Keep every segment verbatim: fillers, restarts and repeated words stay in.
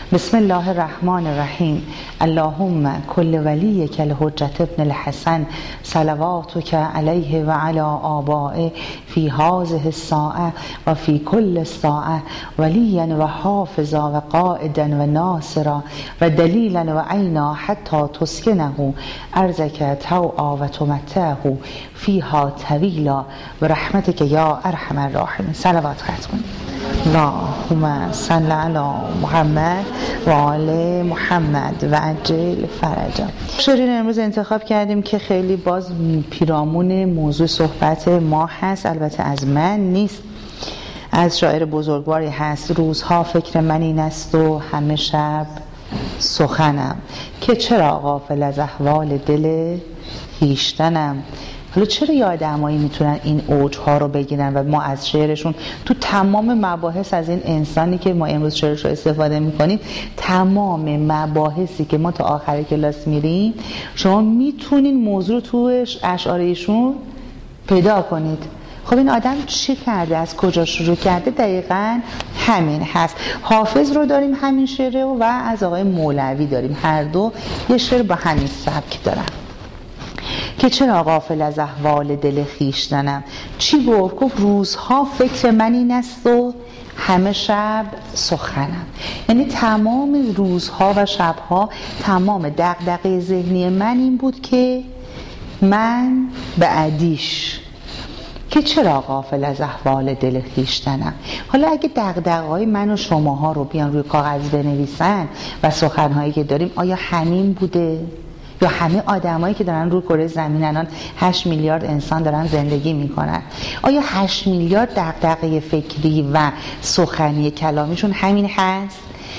بسم الله الرحمن الرحیم. اللهم کل ولیک الحجة ابن الحسن صلواتک علیه و علی آبائه فی هذه الساعه و فی کل ساعه ولیا و حافظا و قائدا و ناصرا و دلیلا و عینا حتی تسکنه ارضک طوعا و تمتعه فیها طویلا و رحمتک یا ارحم الراحمین. صلوات ختم کنید. اللهم صل علی محمد و آل محمد و عجل فرجا. شعری امروز انتخاب کردیم که خیلی باز پیرامون موضوع صحبت ما هست، البته از من نیست، از شاعر بزرگواری هست. روزها فکر من این است و همه شب سخنم، که چرا غافل از احوال دل خویشتنم. حالا چرا یه آدمایی میتونن این اوجها رو بگیرن و ما از شعرشون تو تمام مباحث، از این انسانی که ما امروز شعرش رو استفاده میکنیم، تمام مباحثی که ما تا آخر کلاس میریم شما میتونین موضوع رو تو اشعار ایشون پیدا کنید. خب این آدم چی کرده، از کجا شروع کرده؟ دقیقاً همین هست. حافظ رو داریم همین شعره و از آقای مولوی داریم، هر دو یه شعر با همین سبک دارن. که چرا غافل از احوال دل خویشتنم. چی گفت؟ گفت روزها فکر من این است و همه شب سخنم. یعنی تمام روزها و شبها تمام دغدغه ذهنی من این بود که من به عدیش، که چرا غافل از احوال دل خویشتنم. حالا اگه دغدغه‌های من و شماها رو بیان روی کاغذ بنویسن و سخنهایی که داریم، آیا همین بوده؟ یا همه آدمایی که دارن روی کره زمین الان هشت میلیارد انسان دارن زندگی میکنن، آیا هشت میلیارد دغدغه فکری و سخنی کلامیشون همین هست؟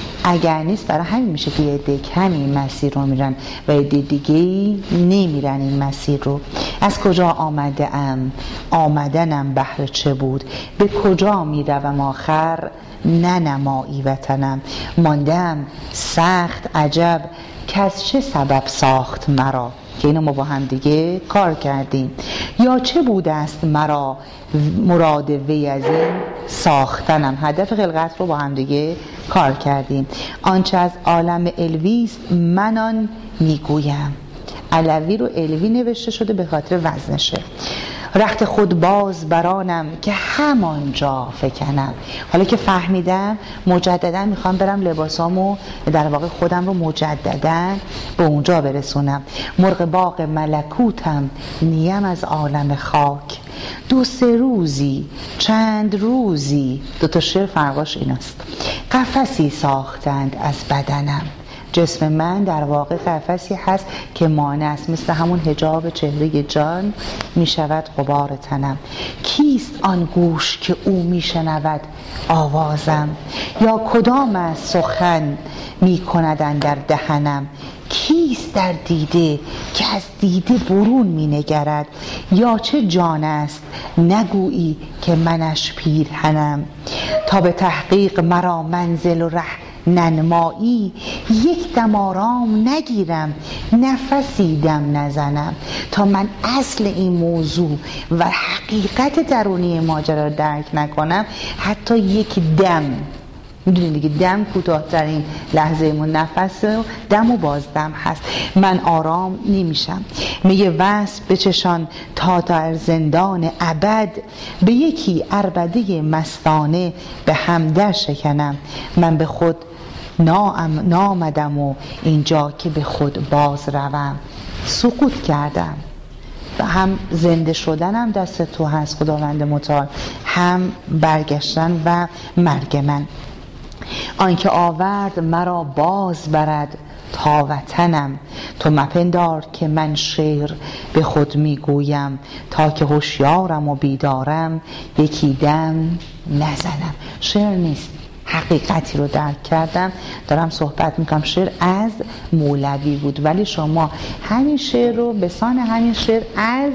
اگر نیست، برای همین میشه که یه عده همین مسیر رو میرن و یه عده دیگه‌ای نمیرن این مسیر رو. از کجا آمده ام، آمدنم بهر چه بود، به کجا میروم آخر ننمایی وطنم. ماندم سخت عجب که از چه سبب ساخت مرا، که اینو ما با هم دیگه کار کردیم. یا چه بوده است مرا مراد وی از این ساختنم. هدف خلقت رو با هم دیگه کار کردیم. آنچه از عالم علویست من آن میگویم. علوی رو علوی نوشته شده به خاطر وزنشه. رخت خود باز برانم که همانجا فکنم. حالا که فهمیدم مجددا میخوام برم لباسامو در واقع خودم رو مجددا به اونجا برسونم. مرغ باغ ملکوتم نیم از عالم خاک. دو سه روزی چند روزی، دو تا شعر فرقاش ایناست، قفسی ساختند از بدنم. جسم من در واقع قفسی هست که مانع است، مثل همون حجاب چهره جان می شود غبار تنم. کیست آن گوش که او می شنود آوازم، یا کدام از سخن می کندن در دهنم. کیست در دیده که از دیده برون می نگرد، یا چه جان است نگویی که منش پیرهنم. تا به تحقیق مرا منزل و ره ننمایی، یک دم آرام نگیرم نفسی دم نزنم. تا من اصل این موضوع و حقیقت درونی ماجرا رو درک نکنم، حتی یک دم، میدونید دیگه دم کوتاه‌ترین لحظه من نفس و دم و بازدم هست، من آرام نمیشم. میگه وصف بچشان تا در زندان ابد، به یکی عربده مستانه به هم در شکنم. من به خود نام نامدم و اینجا که به خود باز روم. سقوط کردم و هم زنده شدنم دست تو هست خداوند متعال، هم برگشتن و مرگ من. آنکه آورد مرا باز برد تا وطنم. تو مپندار که من شعر به خود میگویم، تا که هوشیارم و بیدارم یکی دم نزنم. شعر نیست، حقیقتی رو درک کردم. دارم صحبت میکنم. شعر از مولوی بود، ولی شما همین شعر رو به سان همین شعر از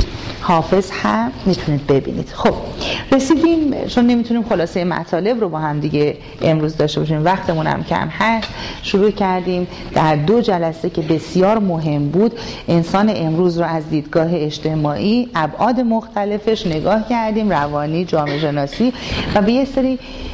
حافظ هم میتونید ببینید. خب رسیدیم، چون نمیتونیم خلاصه مطالب رو با هم دیگه امروز داشته باشیم، وقتمون هم کم هست، شروع کردیم در دو جلسه که بسیار مهم بود انسان امروز رو از دیدگاه اجتماعی ابعاد مختلفش نگاه کردیم، روانی، جامعه شناسی، و به یه سری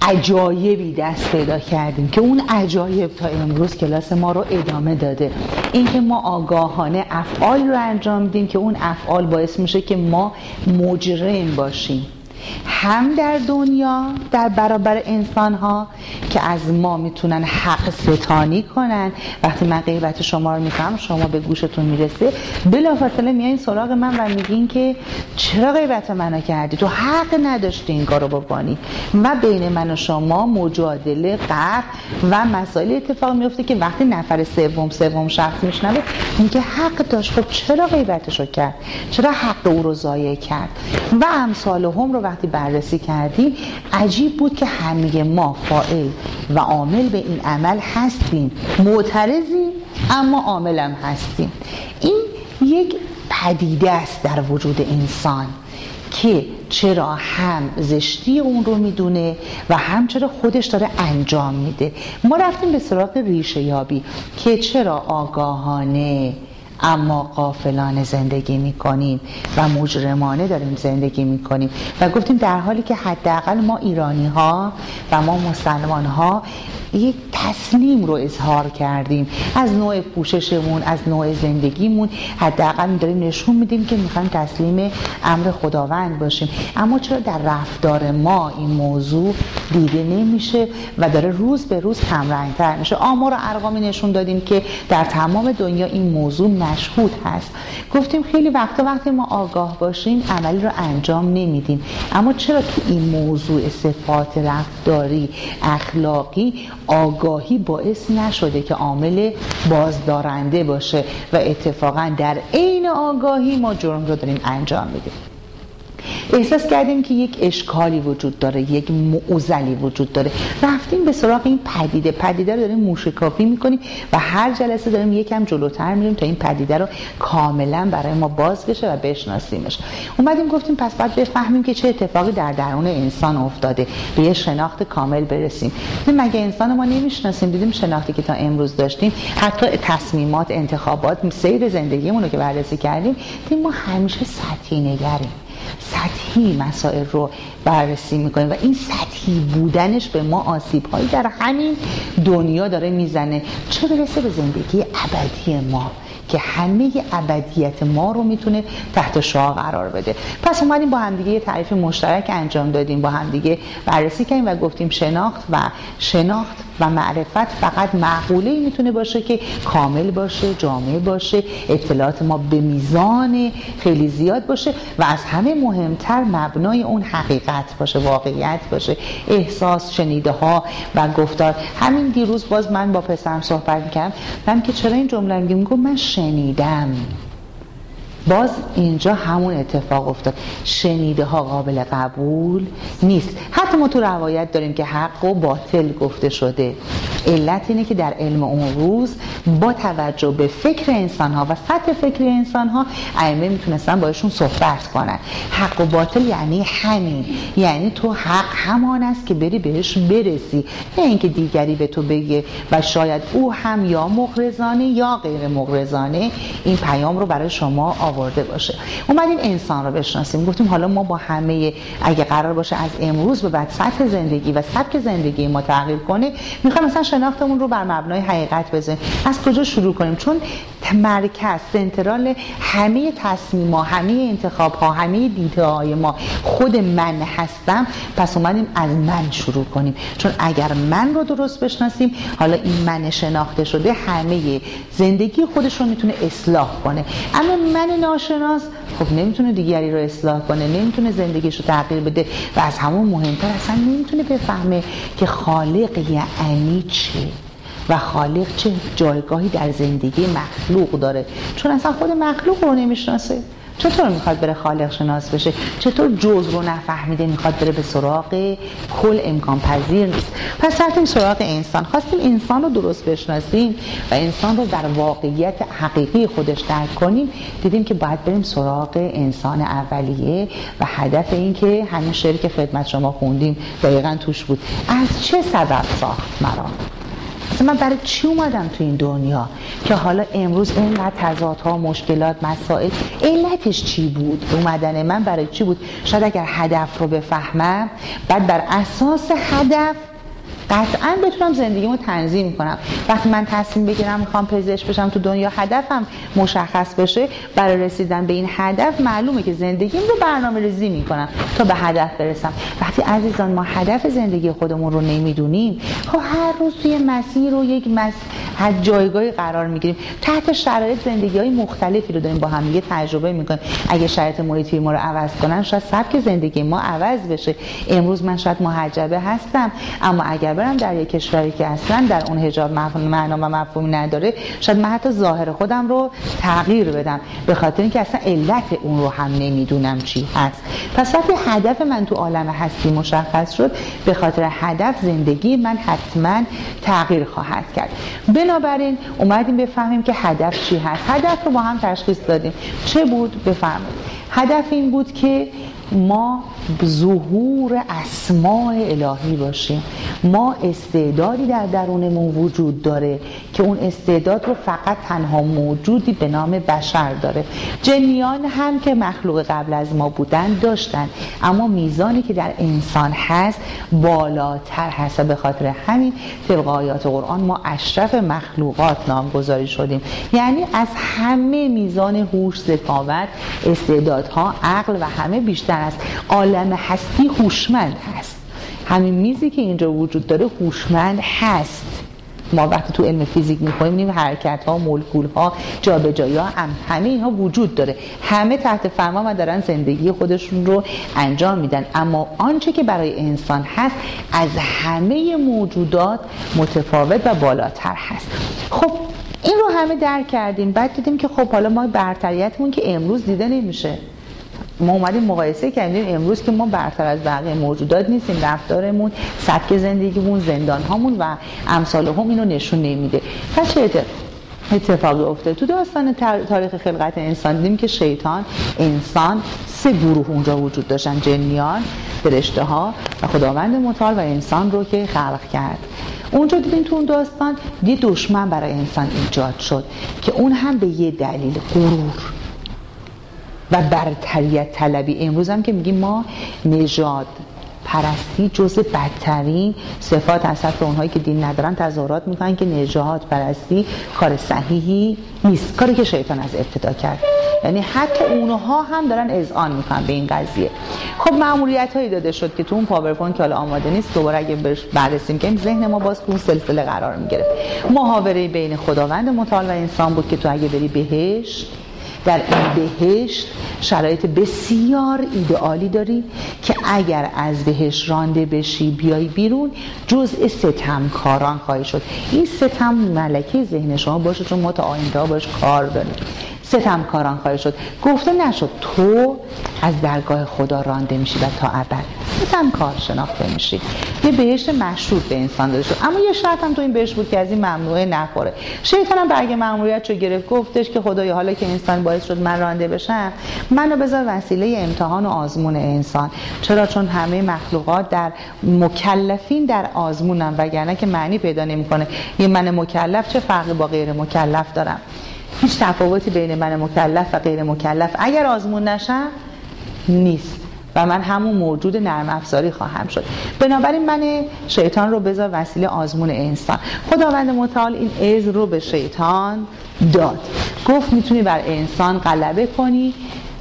عجایبی دست پیدا کردیم که اون عجایب تا امروز کلاس ما رو ادامه داده. اینکه ما آگاهانه افعال رو انجام میدیم که اون افعال باعث میشه که ما مجرم باشیم، هم در دنیا در برابر انسان ها که از ما میتونن حق ستانی کنن. وقتی من غیبت شما رو میکنم، شما به گوشتون میرسه، بلافاصله میایین سراغ من و میگین که چرا غیبت منو کردی، تو حق نداشتی این کارو بکنی، و بین من و شما مجادله، قهر و مسائل اتفاق میفته که وقتی نفر سوم سوم شخص میشنوه میگه حق داشت، خب چرا غیبتشو کرد، چرا حق او رو ضایع کرد و امثال هم رو وقتی بررسی کردیم. عجیب بود که همه ما فاعل و عامل به این عمل هستیم، معترضیم اما عامل هم هستیم. این یک پدیده است در وجود انسان که چرا هم زشتی اون رو میدونه و هم چرا خودش داره انجام میده. ما رفتیم به سراغ ریشه یابی که چرا آگاهانه اما غافلانه زندگی میکنیم و مجرمانه داریم زندگی میکنیم و گفتیم در حالی که حداقل ما ایرانی ها و ما مسلمان ها یک تسلیم رو اظهار کردیم از نوع پوششمون، از نوع زندگیمون، حداقل داریم نشون میدیم که میخوایم تسلیم امر خداوند باشیم، اما چرا در رفتار ما این موضوع دیده نمیشه و داره روز به روز کم رنگتر میشه. آمار و ارقامی نشون دادیم که در تمام دنیا این موضوع مشهود هست. گفتیم خیلی وقتا وقتی ما آگاه باشیم عملی رو انجام نمیدیم، اما چرا تو این موضوع صفات رفتاری اخلاقی آگاهی باعث نشده که عامل بازدارنده باشه و اتفاقا در عین آگاهی ما جرم رو داریم انجام میدیم. احساس کردیم که یک اشکالی وجود داره، یک معضلی وجود داره. رفتیم به سراغ این پدیده پدیده رو داریم موشکافی میکنیم و هر جلسه داریم یکم جلوتر میریم تا این پدیده رو کاملا برای ما باز بشه و بشناسیمش. اومدیم گفتیم پس باید بفهمیم که چه اتفاقی در درون انسان افتاده، به یه شناخت کامل برسیم. دیدیم مگه انسان ما نمیشناسیم؟ دیدیم شناختی که تا امروز داشتیم، حتی تصمیمات، انتخابات، سیر زندگیمون رو که بررسی کردیم، دیدیم ما همیشه سطحی نگریم، سطحی مسائل رو بررسی میکنیم و این سطحی بودنش به ما آسیب‌هایی در همین دنیا داره میزنه، چه برسه به زندگی ابدی ما که همه ابدیت ما رو میتونه تحت شعاع قرار بده. پس اومدیم با همدیگه یه تعریف مشترک انجام دادیم، با همدیگه بررسی کردیم و گفتیم شناخت و شناخت و معرفت فقط معقوله‌ای میتونه باشه که کامل باشه، جامع باشه، اطلاعات ما به میزان خیلی زیاد باشه و از همه مهمتر مبنای اون حقیقت باشه، واقعیت باشه، احساس، شنیده ها و گفتار. همین دیروز باز من با پسرم صحبت می‌کردم، من که چرا این جمله رو میگم، من شنیدم. باز اینجا همون اتفاق افتاد، شنیده ها قابل قبول نیست. حتی ما تو روایت داریم که حق و باطل گفته شده. علت اینه که در علم اون روز با توجه به فکر انسان ها و سطح فکری انسان ها ائمه میتونستن باشون صحبت کنن. حق و باطل یعنی همین، یعنی تو حق همان است که بری بهش برسی، نه اینکه دیگری به تو بگه و شاید او هم یا مغرضانه یا غیر مغرضانه این پیام رو برای شما آورده باشه. اومدیم انسان رو بشناسیم، گفتیم حالا ما با همه، اگه قرار باشه از امروز به بعد سطح زندگی و سبک زندگی ما تغییر کنه، میخوایم مثلا شناختمون رو بر مبنای حقیقت بزنیم. از کجا شروع کنیم؟ چون مرکز، سنترال همه تصمیم‌ها، همه انتخاب‌ها، همه دیده‌های ما خود من هستم. پس اومدیم از من شروع کنیم، چون اگر من رو درست بشناسیم، حالا این من شناخته شده همه زندگی خودش رو میتونه اصلاح کنه. اما من ناشناس خب نمیتونه دیگری رو اصلاح کنه، نمیتونه زندگیش رو تغییر بده و از همون مهمتر اصلا نمیتونه بفهمه که خالق یعنی چه و خالق چه جایگاهی در زندگی مخلوق داره، چون اصلا خود مخلوق رو نمیشناسه. چطور میخواد بره خالق شناس بشه؟ چطور جز رو نفهمیده میخواد بره به سراغ کل؟ امکان پذیر نیست. پس رفتیم سراغ انسان، خواستیم انسان رو درست بشناسیم و انسان رو در واقعیت حقیقی خودش درک کنیم. دیدیم که باید بریم سراغ انسان اولیه و هدف این که همین شعری که خدمت شما خوندیم دقیقاً توش بود، از چه سبب ساخت مرا؟ اصلا من برای چی اومدم تو این دنیا که حالا امروز اینقدر تضادها، مشکلات، مسائل، علتش چی بود؟ اومدن من برای چی بود؟ شاید اگر هدف رو بفهمم بعد بر اساس هدف قطعاً بتونم زندگیمو تنظیم کنم. وقتی من تصمیم بگیرم میخوام پزشک بشم تو دنیا، هدفم مشخص بشه، برای رسیدن به این هدف معلومه که زندگیم رو برنامه ریزی میکنم تا به هدف برسم. وقتی عزیزان ما هدف زندگی خودمون رو نمیدونیم، خب هر روز توی مسیر و یک مسیر جایگاهی قرار میگیریم، تحت شرایط زندگی‌های مختلفی رو داریم با هم دیگه تجربه میکنیم. اگه شرایط محیطی ما رو عوض کنن، شاید سبک زندگی ما عوض بشه. امروز من شاید محجبه هستم، اما اگر برم در یک کشوری که اصلا در اون حجاب معنا و مفهومی نداره، شاید من حتی ظاهر خودم رو تغییر بدم، به خاطر اینکه اصلا علت اون رو هم نمیدونم چی هست. پس وقتی هدف من تو عالم هستی مشخص شد، به خاطر هدف زندگی من حتما تغییر خواهد کرد. بنابراین اومدیم بفهمیم که هدف چی هست. هدف رو با هم تشخیص دادیم. چه بود؟ بفرمایید. هدف این بود که ما ظهور اسماء الهی باشیم. ما استعدادی در درونمون وجود داره که اون استعداد رو فقط تنها موجودی به نام بشر داره. جنیان هم که مخلوق قبل از ما بودن داشتن، اما میزانی که در انسان هست بالاتر هست. به خاطر همین طبق آیات قرآن ما اشرف مخلوقات نامگذاری شدیم. یعنی از همه میزان هوش، ذکاوت، استعدادها، عقل و همه بیشتر است. عالم هستی هوشمند هست. همین میزی که اینجا وجود داره هوشمند هست. ما وقتی تو علم فیزیک میخونیم می‌بینیم حرکت ها، مولکول ها، جابجایی ها، همه اینها وجود داره. همه تحت فرمان و دارن زندگی خودشون رو انجام میدن. اما آنچه که برای انسان هست از همه موجودات متفاوت و بالاتر هست. خب این رو همه درک کردیم. بعد دیدیم که خب حالا ما برتریتمون که امروز دیده نمیشه. ما اومدیم مقایسه کردیم امروز که ما برتر از بقیه موجودات نیستیم. رفتارمون، سبک زندگیمون، زندانهامون و امثال هم اینو نشون نمیده. پس چه اتفاقی افتاد؟ تو داستان تاریخ خلقت انسان دیدیم که شیطان، انسان، سه گروه اونجا وجود داشتن: جنیان، فرشته ها و خداوند متعال و انسان رو که خلق کرد. اونجا دیدیم تو اون داستان یه دشمن برای انسان ایجاد شد که اون هم به یه دلیل، غرور و برتریت طلبی. امروز هم که میگیم ما نژاد پرستی جزء بدترین صفات هست. به اونهایی که دین ندارن تظاهرات میکنن که نژاد پرستی کار صحیحی نیست، کاری که شیطان از ابتدا کرد. یعنی حتی اونها هم دارن اذعان میکنن به این قضیه. خب مأموریت هایی داده شد که تو اون پاورپوینت که حالا آماده نیست، دوباره اگه بررسی میکنیم ذهن ما باز تو اون سلسله قرار میگیره. محاوره بین خداوند متعال و انسان بود که تو اگه بری بهشت، در این بهشت شرایط بسیار ایدئالی داری که اگر از بهشت رانده بشی بیای بیرون جزء ستمکاران خواهی شد. این ستم ملکه ذهن شما باشه، چون ما تا آینده ها باش کار داریم. ستمکاران خواهی شد. گفته نشد تو از درگاه خدا رانده میشی و تا ابد ستمکار شناخته میشی. یه بهشت مشروط به انسان داده شد، اما یه شرط هم تو این بهشت بود که از این ممنوعه نخوره. شیطان هم برگ مأموریت رو گرفت، گفتش که خدایا حالا که انسان باعث شد من رانده بشم، منو بذار وسیله امتحان و آزمون انسان. چرا؟ چون همه مخلوقات در مکلفین در آزمونن، وگرنه که معنی پیدا نمیکنه. یه من مکلف چه فرقی با غیر مکلف دارم؟ هیچ تفاوتی بین من مکلف و غیر مکلف اگر آزمون نشم نیست و من همون موجود نرم افزاری خواهم شد. بنابراین من شیطان رو بذار وسیله آزمون انسان. خداوند متعال این عز رو به شیطان داد، گفت میتونی بر انسان غلبه کنی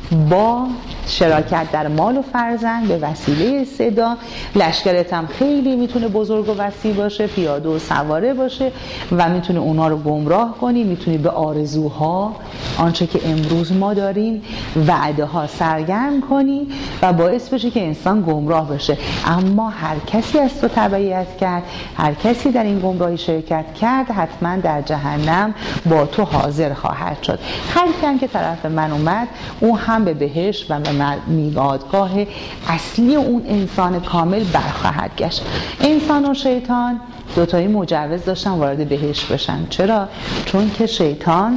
با شراکت در مال و فرزند به وسیله صدا. لشکرت هم خیلی میتونه بزرگ و وسیع باشه، پیاده و سواره باشه و میتونه اونا رو گمراه کنی. میتونی به آرزوها، آنچه که امروز ما داریم، وعده ها سرگرم کنی و باعث بشه که انسان گمراه بشه. اما هر کسی از تو تبعیت کرد، هر کسی در این گمراهی شرکت کرد، حتما در جهنم با تو حاضر خواهد شد. هر کی که طرف من اومد، اون هم به بهشت و به میقاتگاه اصلی اون انسان کامل برخواهد گشت. انسان و شیطان دوتایی مجوز داشتن وارد بهشت بشن. چرا؟ چون که شیطان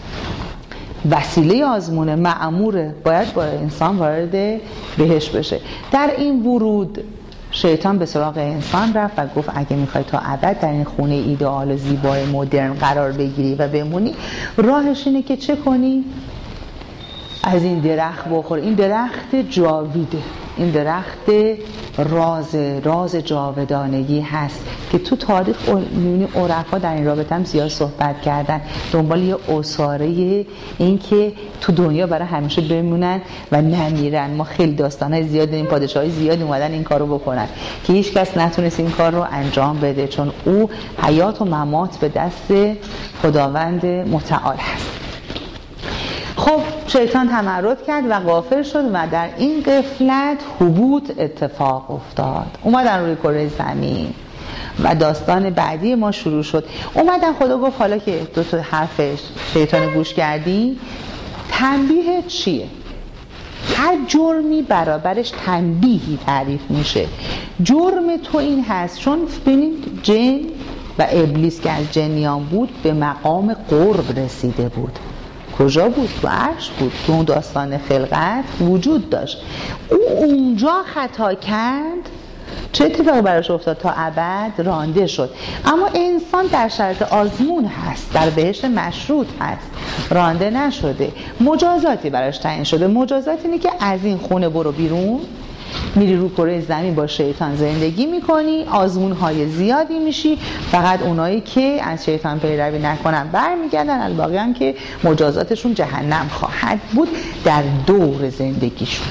وسیله آزمونه، مأموره، باید با انسان وارد بهشت بشه. در این ورود شیطان به سراغ انسان رفت و گفت اگه میخوای تا ابد در این خونه ایدئال و زیبای مدرن قرار بگیری و بمونی، راهش اینه که چه کنی؟ از این درخت بخور. این درخت جاویده، این درخت راز راز جاودانگی هست که تو تاریخ میونی عرفا در این رابطه هم زیاد صحبت کردن، دنبال یه اساره این که تو دنیا برای همیشه بمونن و نمیرن. ما خیلی داستانهای زیاد داریم، پادشاهای زیاد اومدن این کارو بکنن که هیچ کس نتونست این کار رو انجام بده، چون او حیات و ممات به دست خداوند متعال هست. خب شیطان تمرد کرد و غافل شد و در این غفلت هبوط اتفاق افتاد. اومدن روی کره زمین و داستان بعدی ما شروع شد. اومدن خدا گفت حالا که دو تا حرف شیطان گوش کردی، تنبیه چیه؟ هر جرمی برابرش تنبیهی تعریف میشه. جرم تو این هست چون ببینید جن و ابلیس که از جنیان بود به مقام قرب رسیده بود. کجا بود؟ تو عرش بود. تو اون داستان خلقت وجود داشت. او اونجا خطا کرد، چه اتفاقی براش افتاد؟ تا ابد رانده شد. اما انسان در شرط آزمون هست، در بهشت مشروط هست، رانده نشده. مجازاتی براش تعیین شده. مجازات اینه که از این خونه برو بیرون، میری رو کره زمین با شیطان زندگی میکنی، آزمونهای زیادی میشی، فقط اونایی که از شیطان پیروی نکنن برمیگردن، الباقی هم که مجازاتشون جهنم خواهد بود در دور زندگیشون،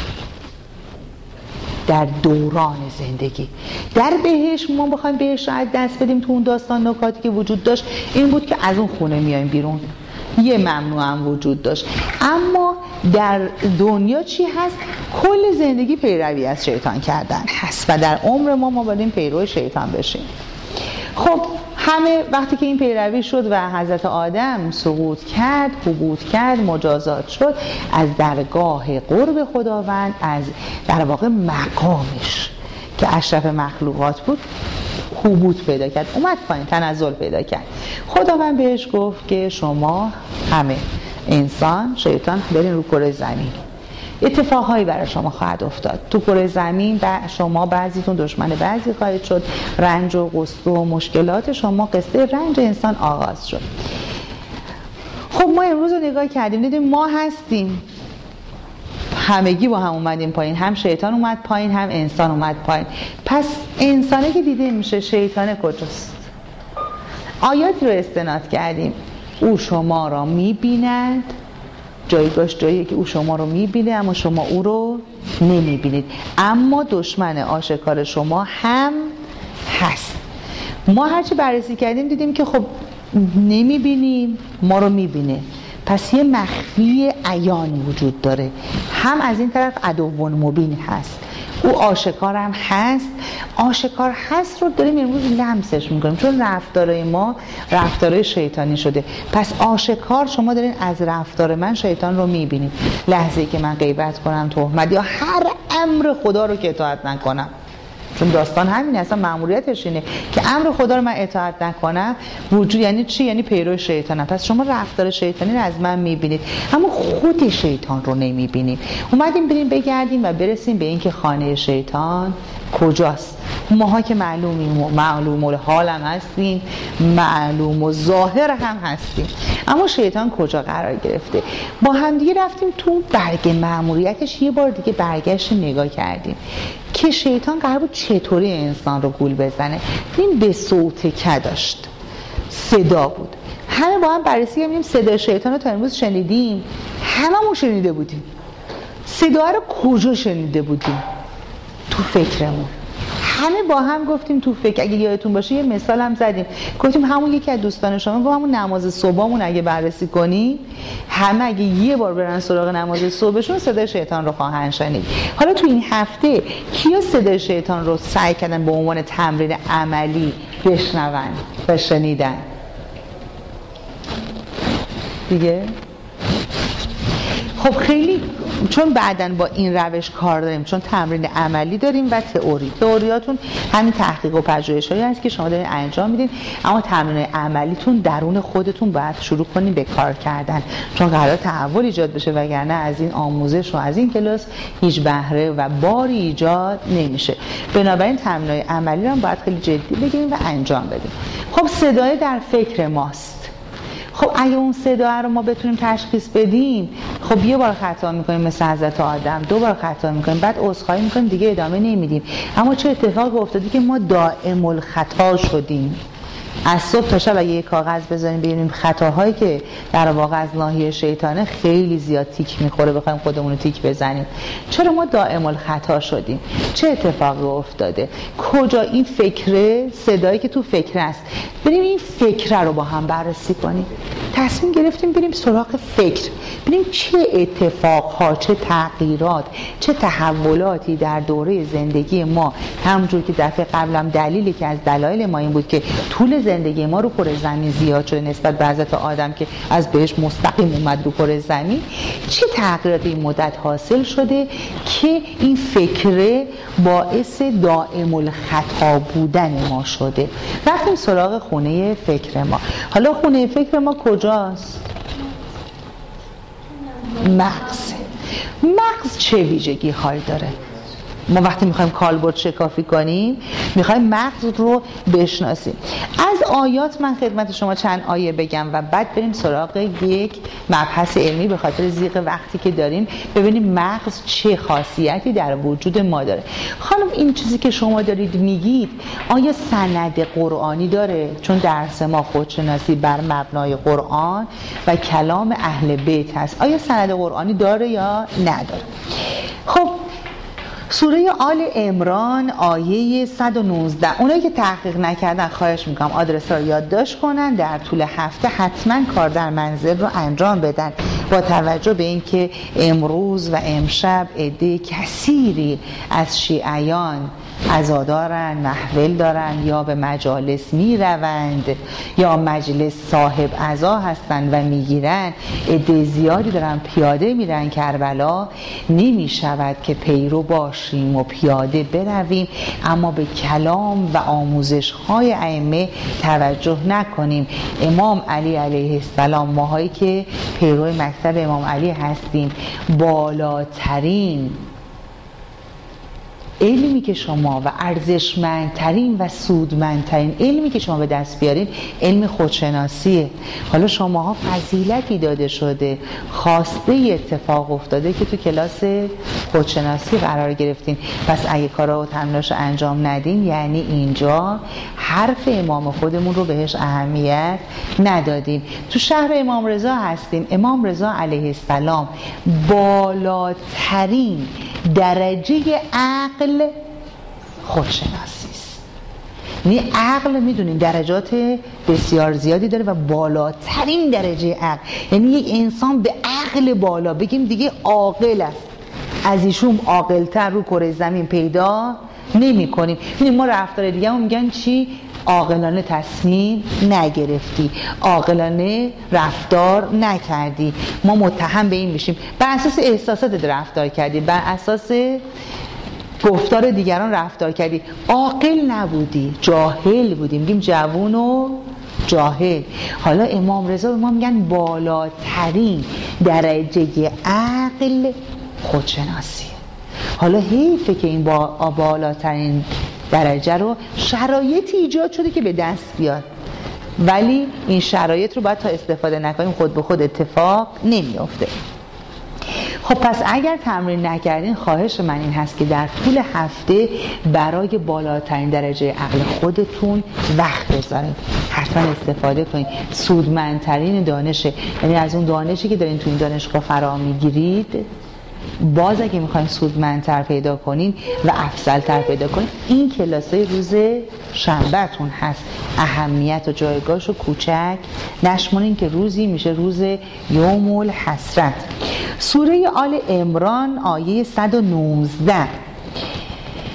در دوران زندگی. در بهش ما بخوایم بهش راحت دست بدیم، تو اون داستان نکاتی که وجود داشت این بود که از اون خونه میایم بیرون، یه ممنوع هم وجود داشت. اما در دنیا چی هست؟ کل زندگی پیروی از شیطان کردن هست و در عمر ما ما باید پیرو شیطان بشیم. خب همه وقتی که این پیروی شد و حضرت آدم سقوط کرد، هبوط کرد، مجازات شد، از درگاه قرب خداوند، از در واقع مقامش که اشرف مخلوقات بود، هبوط پیدا کرد، اومد پایین، تنزل پیدا کرد. خداوند بهش گفت که شما همه انسان، شیطان، برین رو کره زمین. اتفاقهایی برای شما خواهد افتاد تو کره زمین، و شما بعضیتون دشمن بعضی خواهید شد. رنج و غصه و مشکلات شما، قصه رنج انسان آغاز شد. خب ما امروز رو نگاه کردیم، دیدیم ما هستیم همگی با هم اومدیم پایین، هم شیطان اومد پایین هم انسان اومد پایین. پس انسانه که دیده میشه، شیطانه کجاست؟ آیاتی رو استناد کردیم. او شما را میبیند، جایگاهش جاییه که او شما رو میبینه اما شما او رو نمیبینید، اما دشمن آشکار شما هم هست. ما هرچی بررسی کردیم دیدیم که خب نمیبینیم، ما رو میبینه، پس یه مخفی عیان وجود داره. هم از این طرف عدو مبین هست، او آشکار هم هست. آشکار هست رو داریم امروز لمسش میکنیم، چون رفتارهای ما رفتارهای شیطانی شده. پس آشکار شما دارین از رفتار من شیطان رو میبینید. لحظه‌ای که من غیبت کنم، تهمت یا هر امر خدا رو که اطاعت نکنم، چون داستان همین اصلا مأموریتش اینه که امر خدا رو من اطاعت نکنم، وجود یعنی چی؟ یعنی پیرو شیطانم. پس شما رفتار شیطانی رو از من میبینید اما خود شیطان رو نمیبینید. اومدیم بریم بگردیم و برسیم به این که خانه شیطان کجاست. ماها که معلومیم، معلوم الحال هم هستیم، معلوم و ظاهر هم هستیم، اما شیطان کجا قرار گرفته؟ با هم دیگه رفتیم تو برگ مأموریتش، یه بار دیگه برگشت نگاه کردیم که شیطان قرار بود چطوری انسان رو گول بزنه. این به صوت که داشت، صدا بود. همه با هم بررسی کردیم صدای شیطان رو تا امروز شنیدیم، هممون شنیده بودیم. صدا رو کجا شنیده بودیم؟ تو فکرمون. همه با هم گفتیم تو فکر. اگه یادتون باشه یه مثال هم زدیم، گفتیم همون یکی از دوستان شما گفت همون نماز صبحمون اگه بررسی کنی، همه اگه یه بار برن سراغ نماز صبحشون صدای شیطان رو خواهند شنید. حالا تو این هفته کیا صدای شیطان رو سعی کردن به عنوان تمرین عملی بشنون و شنیدن؟ دیگه خب خیلی چون بعداً با این روش کار داریم، چون تمرین عملی داریم و تئوری. تئوریاتون همین تحقیق و پژوهش‌هایی هست که شما دارین انجام میدین، اما تمرین عملیتون درون خودتون باید شروع کنین به کار کردن، چون قرار تحول ایجاد بشه، وگرنه از این آموزش و از این کلاس هیچ بهره و باری ایجاد نمیشه. بنابراین تمرین‌های عملی رو باید خیلی جدی بگیریم و انجام بدیم. خب صدای در فکر ماست. خب اگه اون صدا رو ما بتونیم تشخیص بدیم، خب یه بار خطا میکنیم مثل حضرت آدم، دو بار خطا میکنیم، بعد عذرخواهی میکنیم، دیگه ادامه نمیدیم. اما چه اتفاقی افتاده که ما دائم الخطا شدیم؟ از صبح تا شب اگه یک کاغذ بذاریم ببینیم خطاهایی که در واقع از ناحیه شیطانه خیلی زیاد تیک میخوره، بخوایم خودمون رو تیک بزنیم. چرا ما دائم الخطا شدیم؟ چه اتفاقی افتاده؟ کجا این فکره، صدایی که تو فکر است، بریم این فکر رو با هم بررسی کنیم. تصمیم گرفتیم بریم سراغ فکر، ببینیم چه اتفاقها، چه تغییرات، چه تحولاتی در دوره زندگی ما، همونجور که دفعه قبلم دلیلی که از دلایل ما این بود که طول زندگی ما رو کره زمین زیاد شده نسبت به حضرت آدم که از بهش مستقیم اومد رو کره زمین، چه تغییراتی این مدت حاصل شده که این فکره باعث دائم الخطا بودن ما شده. رفتیم سراغ خونه فکر ما. حالا خونه فکر ما کجاست؟ مغز. مغز چه ویژگی هایی داره؟ ما وقتی میخوایم کالبد شکافی کنیم میخوایم مغز رو بشناسیم. از آیات من خدمت شما چند آیه بگم و بعد بریم سراغ یک مبحث علمی به خاطر ضیق وقتی که داریم، ببینیم مغز چه خاصیتی در وجود ما داره. خانم این چیزی که شما دارید میگید آیا سند قرآنی داره؟ چون درس ما خودشناسی بر مبنای قرآن و کلام اهل بیت هست. آیا سند قرآنی داره یا نداره؟ خب سوره آل عمران آیه صد و نوزده. اونایی که تحقیق نکردن خواهش میکنم آدرس رو یادداشت کنن، در طول هفته حتما کار در منزل رو انجام بدن، با توجه به اینکه امروز و امشب عده کثیری از شیعیان عزادارن، محفل دارن یا به مجالس می روند یا مجلس صاحب عزا هستن و می گیرن، عده زیادی دارن پیاده میرن کربلا. نمی شود که پیرو باشیم و پیاده برویم اما به کلام و آموزش های ائمه توجه نکنیم. امام علی علیه السلام، ماهایی که پیرو مکتب امام علی هستیم، بالاترین علمی که شما و ارزشمندترین و سودمندترین علمی که شما به دست بیارین علم خودشناسیه. حالا شماها فضیلتی داده شده، خواسته اتفاق افتاده که تو کلاس خودشناسی قرار گرفتین، پس اگه کارا و تمریناش انجام ندین یعنی اینجا حرف امام خودمون رو بهش اهمیت ندادیم. تو شهر امام رضا هستیم. امام رضا علیه السلام بالاترین درجه عقل خودشناسی است. یعنی عقل میدونین درجات بسیار زیادی داره و بالاترین درجه عقل، یعنی یک انسان به عقل بالا بگیم دیگه عاقل است، از ایشون عاقل‌تر رو کره زمین پیدا نمی کنیم. یعنی ما رفتار دیگه هم میگن چی؟ عاقلانه تصمیم نگرفتی، عاقلانه رفتار نکردی. ما متهم به این میشیم بر اساس احساسات رفتار کردی، بر اساس گفتار دیگران رفتار کردی، عاقل نبودی، جاهل بودی. میگیم جوون و جاهل. حالا امام رضا به ما میگن بالاترین درجه عقل خودشناسی. حالا حیفه که این با بالاترین درجه رو شرایطی ایجاد شده که به دست بیاد، ولی این شرایط رو باید تا استفاده نکنیم خود به خود اتفاق نمیافته. خب پس اگر تمرین نکردین خواهش من این هست که در طول هفته برای بالاترین درجه عقل خودتون وقت بذارید، حتما استفاده کنید. سودمندترین دانشه، یعنی از اون دانشی که دارین تو این دانشگاه فرا میگیرید، باز اگه میخواین سودمندتر پیدا کنین و افضلتر پیدا کنین، این کلاسای روز شنبهتون هست. اهمیت و جایگاهشو کوچک نشمونین که روزی میشه روز یوم الحسرت. سوره آل عمران آیه صد و نوزده.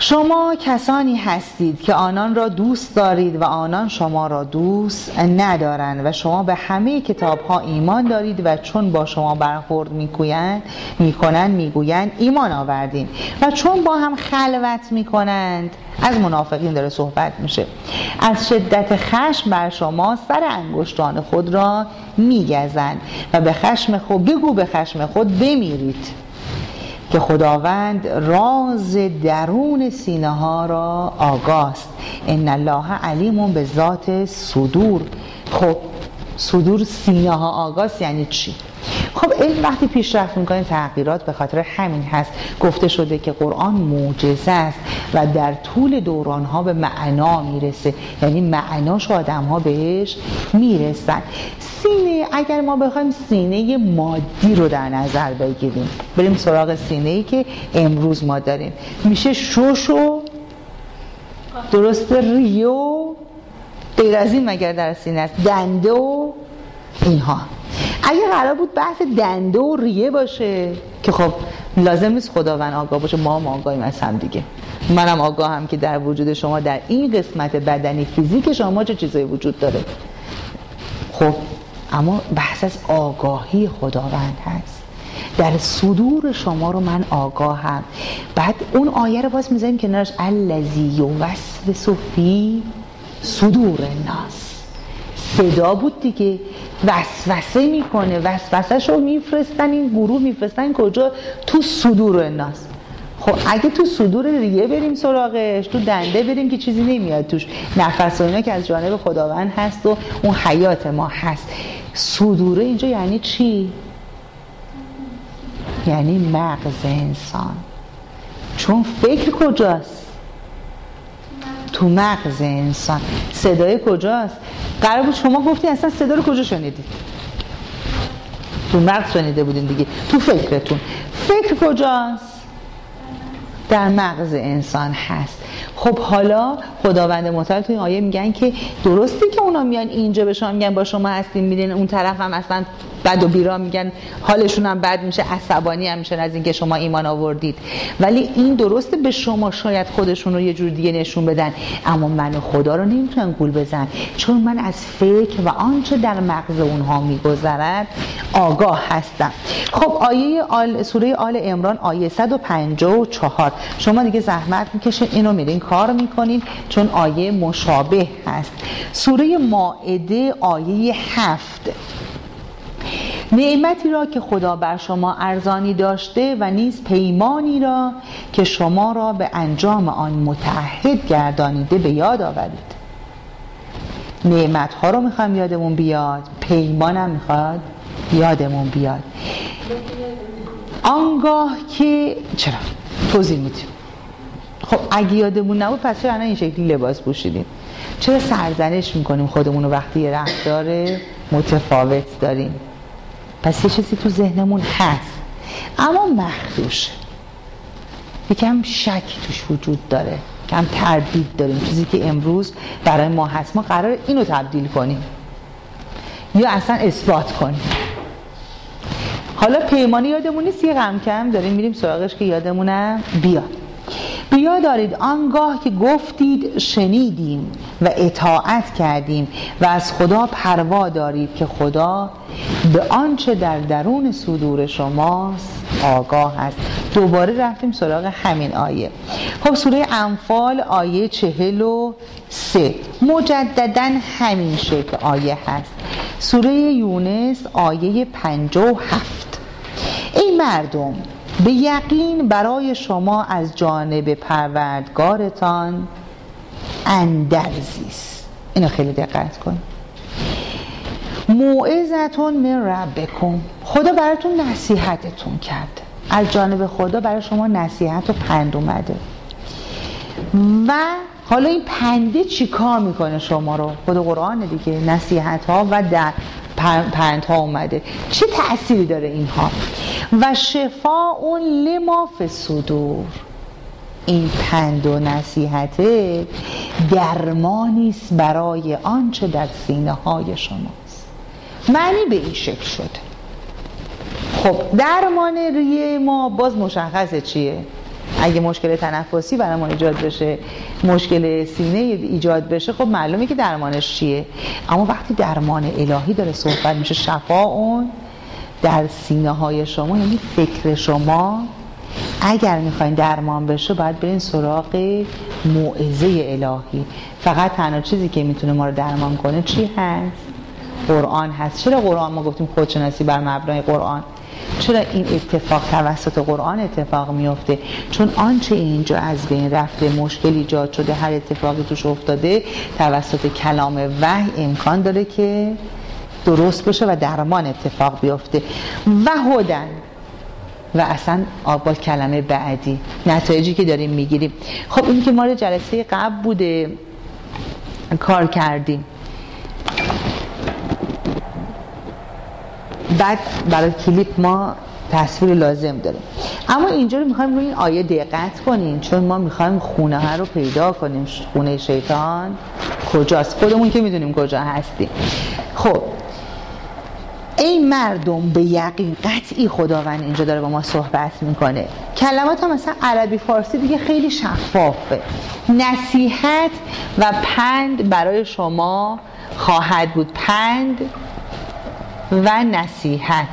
شما کسانی هستید که آنان را دوست دارید و آنان شما را دوست ندارند و شما به همه کتاب ها ایمان دارید و چون با شما برخورد میکنند میکنند میگویند ایمان آوردیم و چون با هم خلوت میکنند، از منافقین داره صحبت میشه، از شدت خشم بر شما سر انگشتان خود را میگزند و به خشم خود بگو به خشم خود بمیرید که خداوند راز درون سینه ها را آگاست. ان الله علیم به ذات صدور. خب صدور سینه ها آگاست یعنی چی؟ خب علم وقتی پیشرفت میکنه تغییرات به خاطر همین هست. گفته شده که قرآن معجزه است و در طول دوران ها به معنا میرسه، یعنی معناش آدم ها بهش میرسن. سینه، اگر ما بخوایم سینه مادی رو در نظر بگیریم، بریم سراغ سینه‌ای که امروز ما داریم، میشه شوشو، درست، ریو، غیر از این مگر در سینه است، دنده و اینها. اگه قرار بود بحث دنده و ریه باشه که خب لازم نیست خداوند آگاه باشه، ما هم آگاهیم از هم دیگه. منم آگاهم که در وجود شما در این قسمت بدنی فیزیک شما چه چیزایی وجود داره. خب اما بحث از آگاهی خداوند هست. در صدور شما رو من آگاهم. بعد اون آیه رو باز میذاریم کنارش، الذی یوسوس فی صدور الناس. صدا بود دیگه، وسوسه میکنه، وسوسه رو میفرستن، این گروه میفرستن کجا؟ تو صدور الناس. خب اگه تو صدور ریه بریم سراغش، تو دنده بریم که چیزی نمیاد توش، نفس و اینا که از جانب خداوند هست و اون حیات ما هست. صدوره اینجا یعنی چی؟ یعنی مغز انسان. چون فکر کجاست؟ تو مغز انسان. صدای کجاست؟ قرار بود شما گفتی اصلا صدا رو کجا شنیدید؟ تو مغز شنیده بودین دیگه، تو فکرتون. فکر کجاست؟ در مغز انسان هست. خب حالا خداوند متعال تو این آیه میگن که درسته که اونا میان اینجا به شما میگن با شما هستیم، میدین اون طرف هم اصلا بد و بیرا میگن، حالشون هم بد میشه، عصبانی هم میشن از اینکه شما ایمان آوردید، ولی این درسته به شما شاید خودشون رو یه جور دیگه نشون بدن، اما من و خدا رو نمیتونن گول بزن، چون من از فکر و آنچه در مغز اونها میگذرد آگاه هستم. خب آیه آل سوره آل عمران آیه صد و پنجاه و چهار، شما دیگه زحمت میکشین اینو میرین کار میکنین چون آیه مشابه هست. سوره مائده آیه هفت، نعمتی را که خدا بر شما ارزانی داشته و نیز پیمانی را که شما را به انجام آن متعهد گردانیده به یاد آورید. نعمت ها رو میخوام یادمون بیاد، پیمانم میخواد یادمون بیاد. آنگاه که چرا توضیح میدیم. خب اگه یادمون نبود پس چرا این شکلی لباس پوشیدیم؟ چرا سرزنش میکنیم خودمون رو وقتی یه رفتار متفاوت داریم؟ پس یه چیزی تو ذهنمون هست اما مخدوشه، یکم شک توش وجود داره، کم تردید داریم. چیزی که امروز برای ما هست ما قرار اینو تبدیل کنیم یا اصلا اثبات کنیم. حالا پیمانی یادمون نیست، یه غم کم داریم میریم سراغش که یادمونم بیاد. بیا دارید آنگاه که گفتید شنیدیم و اطاعت کردیم و از خدا پروا دارید که خدا به آنچه در درون صدور شماست آگاه است. دوباره رفتیم سراغ همین آیه. خب سوره انفال آیه چهل و سه مجدداً همین شکل آیه هست. سوره یونس آیه پنجاه و هفت، ای مردم به یقین برای شما از جانب پروردگارتان اندرزیست. اینو خیلی دقت کن. موعظتون من ربکم، خدا براتون نصیحتتون کرده، از جانب خدا برای شما نصیحت و پند اومده. و حالا این پنده چی کار میکنه شما رو؟ خود قرآن دیگه، نصیحت ها و در پند ها اومده، چه تأثیری داره اینها؟ و شفاء لما فی الصدور، این پند و نصیحته درمانی است برای آنچه در سینه های شماست. معنی به این شکل شده. خب درمان ریه ما باز مشخصه چیه؟ اگه مشکل تنفسی برای ما ایجاد بشه، مشکل سینه ایجاد بشه، خب معلومه که درمانش چیه. اما وقتی درمان الهی داره صحبت میشه، شفا اون در سینه های شما، یعنی فکر شما. اگر میخواین درمان بشه باید برین سراغ موعظه الهی. فقط تنها چیزی که میتونه ما رو درمان کنه چی هست؟ قرآن هست. چرا قرآن؟ ما گفتیم خودشناسی بر مبنای قرآن. چرا این اتفاق توسط قرآن اتفاق میفته؟ چون آنچه اینجا از بین رفته، مشکل ایجاد شده، هر اتفاقی توش افتاده، توسط کلام وحی امکان داره که درست بشه و درمان اتفاق بیفته. و هدن، و اصلا با کلمه بعدی نتایجی که داریم میگیریم. خب این که ما رو جلسه قبل بوده کار کردیم، بعد برای کلیپ ما تصویر لازم داریم. اما اینجا رو میخوایم روی این آیه دقت کنیم، چون ما میخوایم خونه ها رو پیدا کنیم. خونه شیطان کجاست؟ خودمون که میدونیم کجا هستیم. خب ای مردم به یقین، قطعی خداوند اینجا داره با ما صحبت میکنه. کلمات هم مثلا عربی فارسی دیگه خیلی شفافه. نصیحت و پند برای شما خواهد بود. پند و نصیحت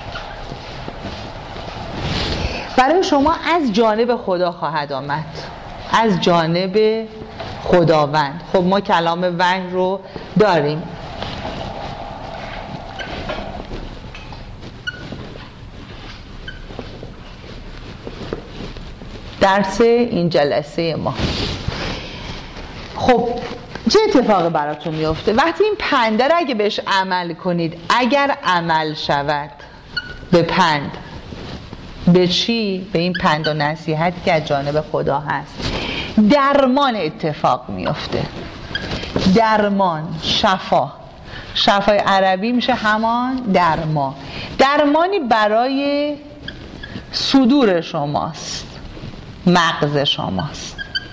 برای شما از جانب خدا خواهد آمد، از جانب خداوند. خب ما کلام وحی رو داریم. درس این جلسه ما. خب چه اتفاقی براتون میفته وقتی این پنده رو اگه بهش عمل کنید؟ اگر عمل شود به پند، به چی؟ به این پند و نصیحتی که از جانب خدا هست، درمان اتفاق میفته. درمان، شفا. شفای عربی میشه همان درمان. درمانی برای صدور شماست، مغز شماست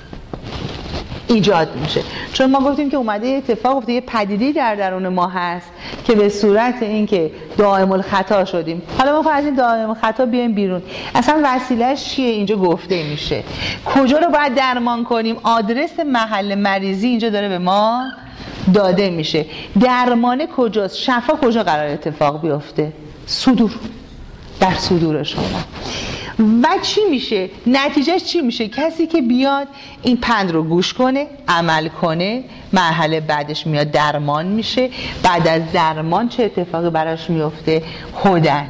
ایجاد میشه. چون ما گفتیم که اومده اتفاق افتاده، یه پدیده در درون ما هست که به صورت این که دائم الخطا شدیم. حالا ما از این دائم الخطا بیایم بیرون. اصلا وسیلهش چیه؟ اینجا گفته میشه. کجا رو باید درمان کنیم؟ آدرس محل مریضی اینجا داره به ما داده میشه. درمان کجاست؟ شفا کجا قرار اتفاق بیفته؟ صدور، در صدور شما. و چی میشه؟ نتیجهش چی میشه؟ کسی که بیاد این پند رو گوش کنه، عمل کنه، مرحله بعدش میاد درمان میشه. بعد از درمان چه اتفاقی براش میفته؟ هدن،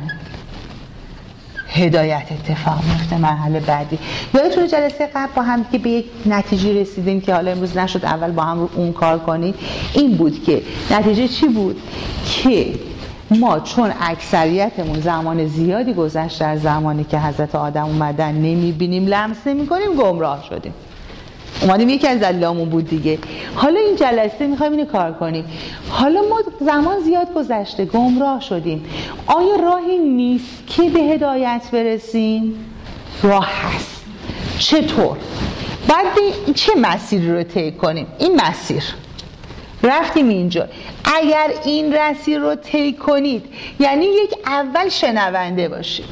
هدایت اتفاق میفته. مرحله بعدی یادتونه جلسه قبل با هم که به یک نتیجه رسیدیم که حالا امروز نشد اول با هم رو اون کار کنیم. این بود که نتیجه چی بود؟ که ما چون اکثریتمون زمان زیادی گذشت در زمانی که حضرت آدم اومدن نمیبینیم، لمس نمی‌کنیم، گمراه شدیم. اومدیم یکی از دلایلمون بود دیگه. حالا این جلسه می‌خوایم اینو کار کنیم. حالا ما زمان زیاد گذشته، گمراه شدیم. آیا راهی نیست که به هدایت برسیم؟ راه هست. چطور؟ بعد چه مسیری رو طی کنیم؟ این مسیر رفتیم اینجا. اگر این مسیر رو طی کنید یعنی یک اول شنونده باشید،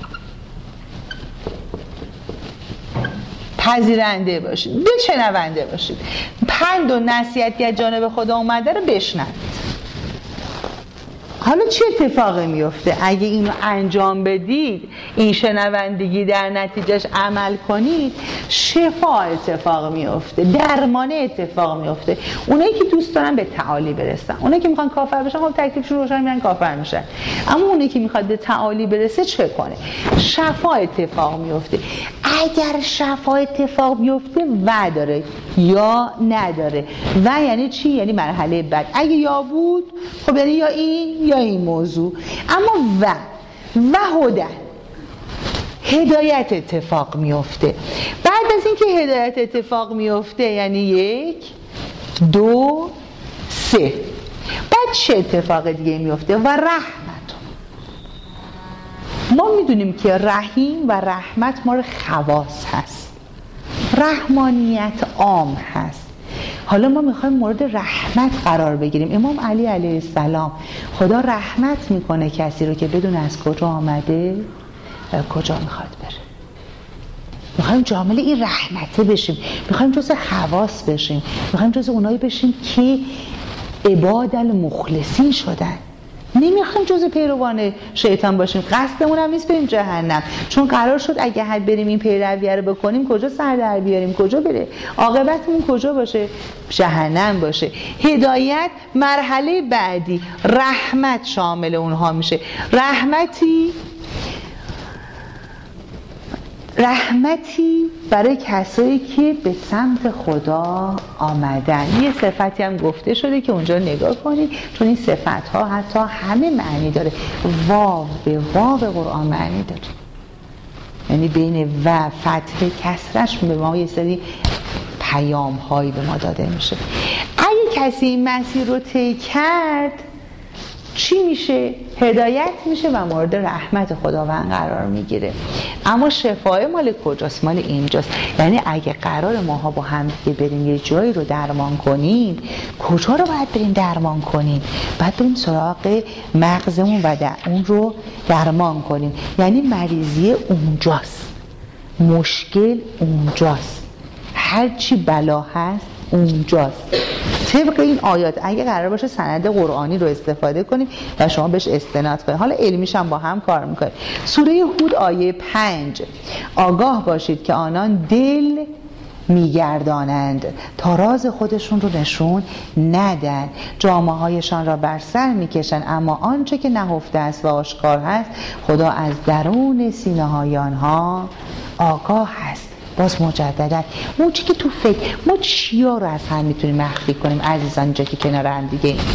پذیرنده باشید، بشنونده باشید. پند و نصیحتی از جانب خدا اومده رو بشنوید. حالا چه اتفاقی میفته اگه اینو انجام بدید؟ این شنوندگی در نتیجهش عمل کنید، شفا اتفاق میفته، درمان اتفاق میفته. اونایی که دوست دارن به تعالی برسن، اونایی که میخوان کافر بشن، خب تکلیفشون روشن، میرن کافر میشن. اما اونایی که میخواد به تعالی برسه چه کنه؟ شفا اتفاق میفته. اگر شفا اتفاق بیفته و داره یا نداره. و یعنی چی؟ یعنی مرحله بعد. اگه یا بود خب یعنی یا این یا این موضوع. اما و و هدن، هدایت اتفاق میفته. بعد از اینکه هدایت اتفاق میفته یعنی یک، دو، سه. بعد چه اتفاق دیگه میفته؟ و رحمت. ما میدونیم که رحیم و رحمت ما رو خواص هست، رحمانیت عام هست. حالا ما میخوایم مورد رحمت قرار بگیریم. امام علی علیه السلام، خدا رحمت میکنه کسی رو که بدون از کجا آمده و کجا میخواد بره. میخوایم جامل این رحمته بشیم، میخوایم جز حواس بشیم، میخوایم جز اونایی بشیم که عباد المخلصین شدن. نمیخوایم جز پیروان شیطان باشیم. قصدمون هم نیست بریم جهنم، چون قرار شد اگه حد بریم این پیرویه رو بکنیم کجا سر در بیاریم، کجا بره عاقبتمون، کجا باشه؟ جهنم باشه. هدایت مرحله بعدی رحمت شامل اونها میشه. رحمتی رحمتی برای کسایی که به سمت خدا آمدن. یه صفتی هم گفته شده که اونجا نگاه کنید، چون این صفت ها حتی همه معنی داره. واو به واو قرآن معنی داره، یعنی بین و فتح کسرش به ما یه سری پیام هایی به ما داده میشه. اگه کسی این مسیر رو طی کرد چی میشه؟ هدایت میشه و مورد رحمت خداوند قرار میگیره. اما شفای مال کجاست؟ مال اینجاست. یعنی اگه قرار ماها با هم دیگه بریم یه جایی رو درمان کنیم، کجا رو باید بریم درمان کنیم؟ باید بریم سراغ مغزمون و در اون رو درمان کنیم. یعنی مریضی اونجاست، مشکل اونجاست، هرچی بلا هست اونجاست. طبق این آیات اگه قرار باشه سند قرآنی رو استفاده کنیم و شما بهش استناد کنید، حالا علمیش هم با هم کار میکنیم. سوره هود آیه پنج: آگاه باشید که آنان دل میگردانند تا راز خودشون رو نشون ندن، جامه هایشان را بر سر میکشن، اما آنچه که نهفته است و آشکار هست خدا از درون سینه های آنها آگاه هست. باز مجددا اون چی که تو فکر، ما چیا رو از هم میتونیم مخفی کنیم عزیزان اینجا که کنار هم دیگه این.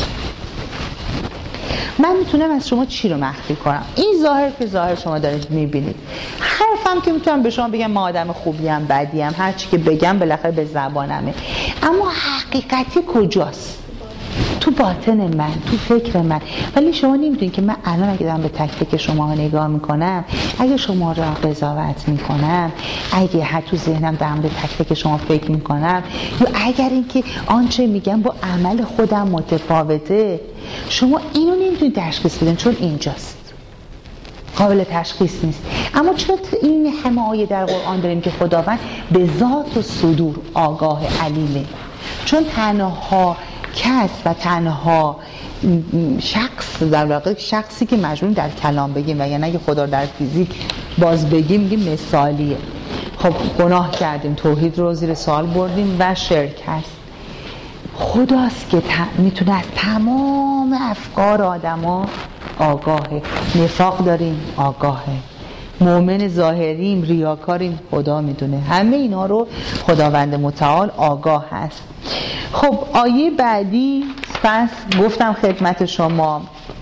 من میتونم از شما چی رو مخفی کنم؟ این ظاهر که ظاهر شما دارید میبینید. حرفم که میتونم به شما بگم ما آدم خوبیم بدیم، هر چی که بگم بالاخره به زبانمه، اما حقیقتی کجاست؟ تو باطن من، تو فکر من. ولی شما نمیدونید که من الان اگه دارم به تک تک شما نگاه میکنم، اگه شما را قضاوت میکنم، اگه حتی تو ذهنم دارم به تک تک شما فکر میکنم، یا اگر اینکه آنچه میگم با عمل خودم متفاوته، شما اینو نمیتونید تشخیص بدین چون اینجاست، قابل تشخیص نیست. اما چرا این همه آیه در قرآن داریم که خداوند به ذات و صدور آگاه علیمه؟ چون تنها کس و تنها شخص، در واقع شخصی که مجبور در کلام بگیم و یعنی اگه خدا در فیزیک باز بگیم میگیم مثالیه. خب گناه کردیم، توحید رو زیر سوال بردیم و شرک هست. خداست که میتونه از تمام افکار آدما آگاهه. نفاق داریم آگاهه، مؤمن ظاهریم ریاکاریم خدا میدونه. همه اینا رو خداوند متعال آگاه هست. خب آیه بعدی پس گفتم خدمت شما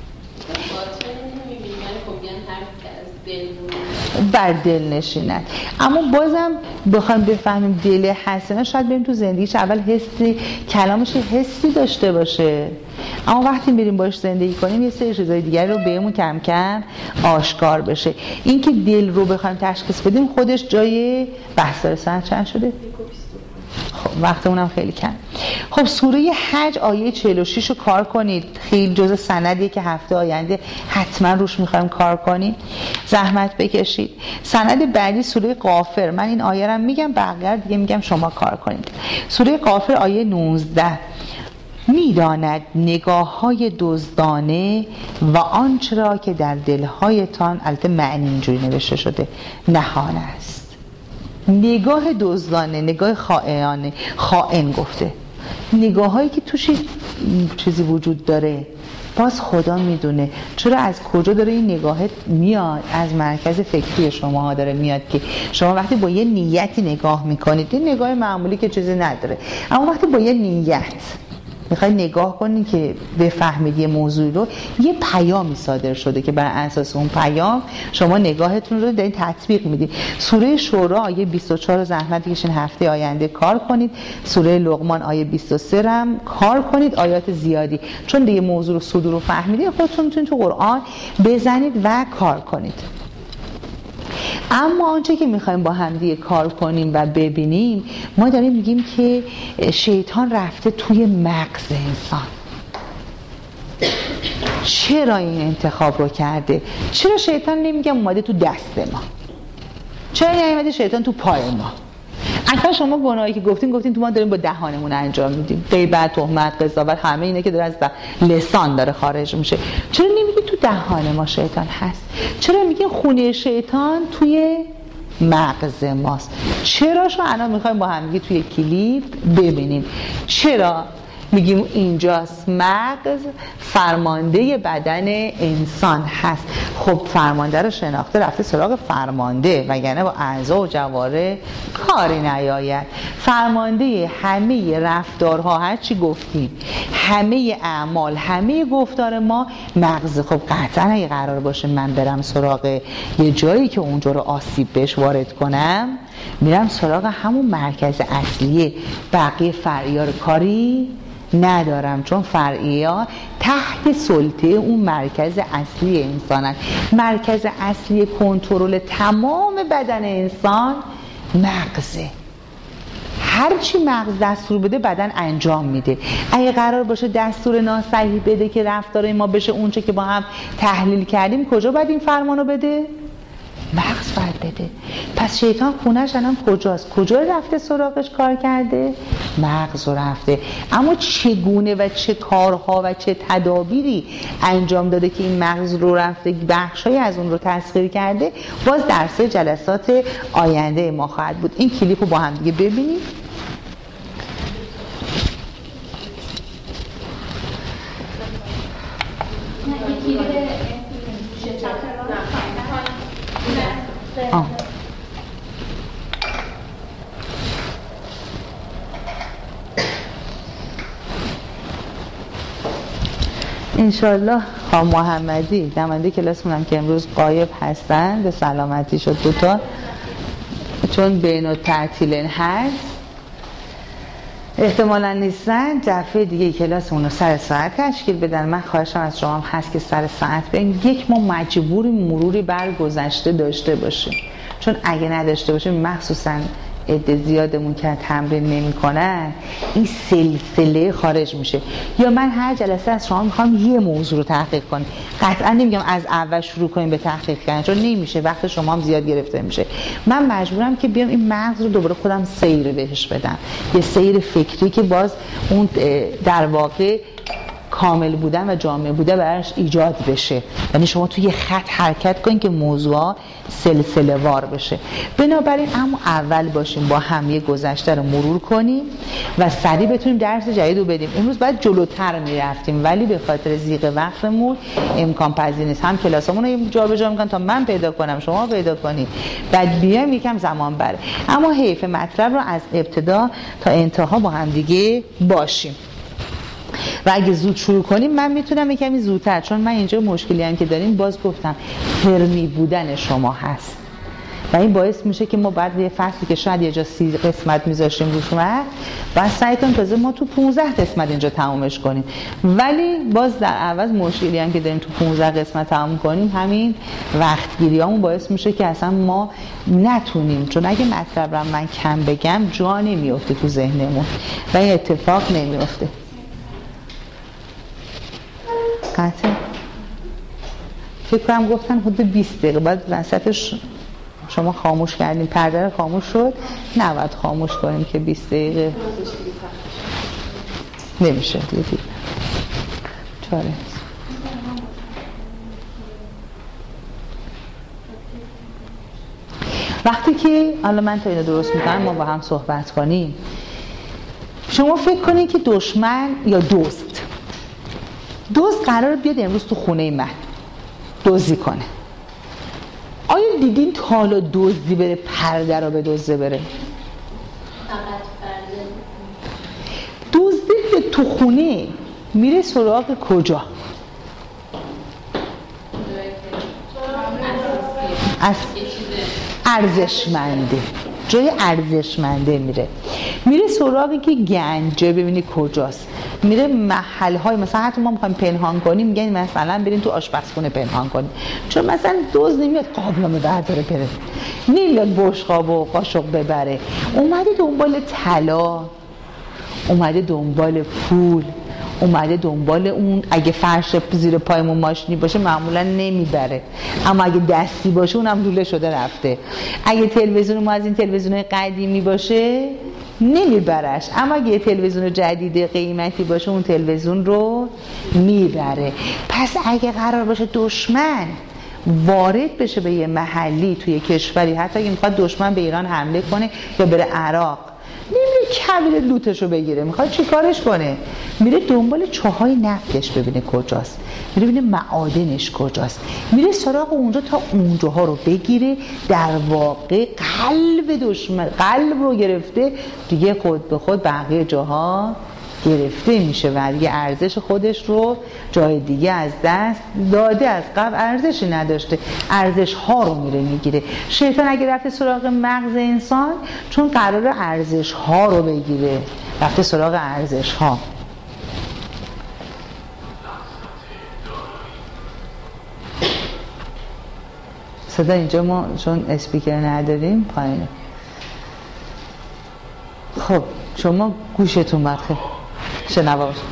بر دل نشیند. اما بازم بخوایم بفهمیم دل حسنه شاید بریم تو زندگیش اول حسی، کلامش حسی داشته باشه، اما وقتی بریم باش زندگی کنیم یه سری چیزای دیگر رو بهمون کم کم آشکار بشه. این که دل رو بخوایم تشخیص بدیم خودش جای بحث داره. ساعت چند شده؟ خب وقتمونم خیلی کم. خب سوره حج آیه چهل و شش رو کار کنید، خیلی جزء سندیه که هفته آینده حتما روش میخوایم کار کنیم، زحمت بکشید. سند بعدی سوره غافر، من این آیه رو میگم بقیه دیگه میگم شما کار کنید. سوره غافر آیه نوزده: میداند نگاه های دزدانه و آنچه را که در دلهایتان، البته معنی اینجوری نوشته شده، نهان است. نگاه دزدانه، نگاه خائنانه، خائن گفته، نگاه هایی که توش چیزی وجود داره باز خدا میدونه. چرا از کجا داره این نگاهت میاد؟ از مرکز فکری شما داره میاد که شما وقتی با یه نیتی نگاه میکنید، این نگاه معمولی که چیزی نداره، اما وقتی با یه نیت میخوای نگاه کنید که بفهمید یه موضوع رو، یه پیامی صادر شده که بر اساس اون پیام شما نگاهتون رو دارین تطبیق میدید. سوره شورا آیه بیست و چهار رو زحمت بکشین هفته آینده کار کنید. سوره لقمان آیه بیست و سه هم کار کنید، آیات زیادی، چون دیگه موضوع رو صدور رو فهمیدید خودتون میتونید تو قرآن بزنید و کار کنید. اما آنچه که میخوایم با هم دیگه کار کنیم و ببینیم، ما داریم میگیم که شیطان رفته توی مغز انسان. چرا این انتخاب رو کرده؟ چرا شیطان نمیگم اومده تو دست ما؟ چرا نیامده شیطان تو پای ما؟ اصلا شما گناهی که گفتین گفتین تو ما داریم با دهانمون انجام میدیم، غیبت، تهمت، قضاوت، همه اینا که داره از لسان داره خارج میشه. چرا نمیگی تو دهان ما شیطان هست؟ چرا میگی خونه شیطان توی مغز ماست؟ چرا شو الان میخوایم با هم توی کلیپ ببینیم چرا میگیم اینجاست مغز فرمانده بدن انسان هست. خب فرمانده رو شناخته رفته سراغ فرمانده، وگرنه با اعضا و جواره کاری نیاید. فرمانده همه رفتارها، هر چی گفتیم، همه اعمال، همه گفتار ما مغز. خب قطعا اگه قرار باشه من برم سراغ یه جایی که اونجا رو آسیب بهش وارد کنم، میرم سراغ همون مرکز اصلیه. بقیه فرعی‌ها رو کاری ندارم، چون فرعی‌ها تحت سلطه اون مرکز اصلی انسانن. مرکز اصلی کنترل تمام بدن انسان مغزه. هرچی مغز دستور بده بدن انجام میده. اگه قرار باشه دستور ناصحیح بده که رفتار ما بشه اونچه که با هم تحلیل کردیم، کجا باید این فرمانو بده؟ مغز باید بده. پس شیطان خونش الان کجاست؟ کجا رفته سراغش کار کرده؟ مغز رو رفته. اما چگونه و چه کارها و چه تدابیری انجام داده که این مغز رو رفته بخشای از اون رو تسخیر کرده، باز در سه جلسات آینده ما خواهد بود. این کلیپ رو با هم دیگه ببینیم. آه. انشالله خانم محمدی نماینده کلاسمون هم که امروز غایب هستن، به سلامتی شد دوتا، چون بین التعطیلین هست احتمالا نیستن. دفعه دیگه کلاسمون رو سر ساعت تشکیل بدن. من خواهشم از شما هم هست که سر ساعت بین یک ما مجبوری مروری بر گذشته داشته باشیم، چون اگه نداشته باشیم مخصوصا عده زیادمون که تمرین نمی کنن این سلسله خارج میشه. یا من هر جلسه از شما میخوام یه موضوع رو تحقیق کنیم، قطعا نمیگم از اول شروع کنیم به تحقیق کردن، چون نمیشه، وقت شما هم زیاد گرفته میشه. من مجبورم که بیام این مغز رو دوباره خودم سیر بهش بدم، یه سیر فکری که باز اون در واقع کامل بودن و جامع بوده براش ایجاد بشه. یعنی شما توی خط حرکت کنید که موضوع سلسله وار بشه. بنابراین اما اول باشیم با هم یه گذشته رو مرور کنیم و سریع بتونیم درس جدید رو بدیم. امروز باید جلوتر میرفتیم ولی به خاطر ضیق وقتمون امکان پذیر نیست. هم کلاسامون رو جابجا میکنن تا من پیدا کنم شما پیدا کنید، بعد بیام یکم زمان بره. اما حیف مطلب رو از ابتدا تا انتها با هم دیگه باشیم. و اگه زود شروع کنیم من میتونم یکمی زودتر، چون من اینجا مشکلی هم که داریم باز گفتم ترمی بودن شما هست و این باعث میشه که ما بعد یه فصلی که شاید یه جا سی قسمت میذاشتیم روش وقت بعد سعی کنیم تازه ما تو پونزده قسمت اینجا تمومش کنیم، ولی باز در عوض مشکلی هم که داریم تو پونزده قسمت تموم کنیم همین وقتگیریامون باعث میشه که اصلا ما نتونیم، چون اگه مطلب رو من کم بگم جا نمیفته تو ذهنمون و این اتفاق نمیفته. قطعه فکر کنم گفتن حدود بیست دقیقه بعد وسطش شما خاموش کردین، پرده رو خاموش شد، نباید خاموش کنیم که بیست دقیقه نمیشه دیدی چاره. وقتی که حالا من تا اینو درست میکنم ما با هم صحبت کنیم، شما فکر کنید که دشمن یا دوست دوست قرار بیاد امروز تو خونه من دزدی کنه. آیا دیدین تا حالا دزدی بره پرده رو به دزده بره؟ دزدی تو خونه میره سراغ کجا؟ از ارزشمنده، جای ارزشمنده میره میره سراغی که گنجه ببینی کجاست، میره محل های مثلا حتی ما میخوایم پنهان کنیم میگن مثلا بریم تو آشپزخونه پنهان کنیم، چون مثلا دوز نمیاد قابلمه برداره بره، نمیاد بشقاب و قاشق ببره، اومده دنبال طلا، اومده دنبال پول، اومده دنبال اون. اگه فرش زیر پایمون ماشینی باشه معمولا نمیبره، اما اگه دستی باشه اونم لوله شده رفته. اگه تلویزیون ما از این تلویزیون قدیمی باشه نمیبرش، اما اگه تلویزیون جدید قیمتی باشه اون تلویزیون رو میبره. پس اگه قرار باشه دشمن وارد بشه به یه محلی توی کشوری، حتی اگه میخواد دشمن به ایران حمله کنه یا بره عراق، نمیره کبیر لوتشو بگیره، میخواد چی کارش کنه؟ میره دنبال چاهای نفتش ببینه کجاست، میره ببینه معادنش کجاست، میره سراغ اونجا تا اونجاها رو بگیره. در واقع قلب دشمن، قلب رو گرفته دیگه، خود به خود بقیه جاها گرفته میشه و دیگه ارزش خودش رو جای دیگه از دست داده، از قبل ارزشی نداشته، ارزش ها رو میره میگیره. شیطان اگه رفته سراغ مغز انسان چون قرار ارزش ها رو بگیره، رفته سراغ ارزش ها. صدا اینجا ما چون اسپیکر نداریم پایینه. خب شما گوشتون بخیر شنوا باشه.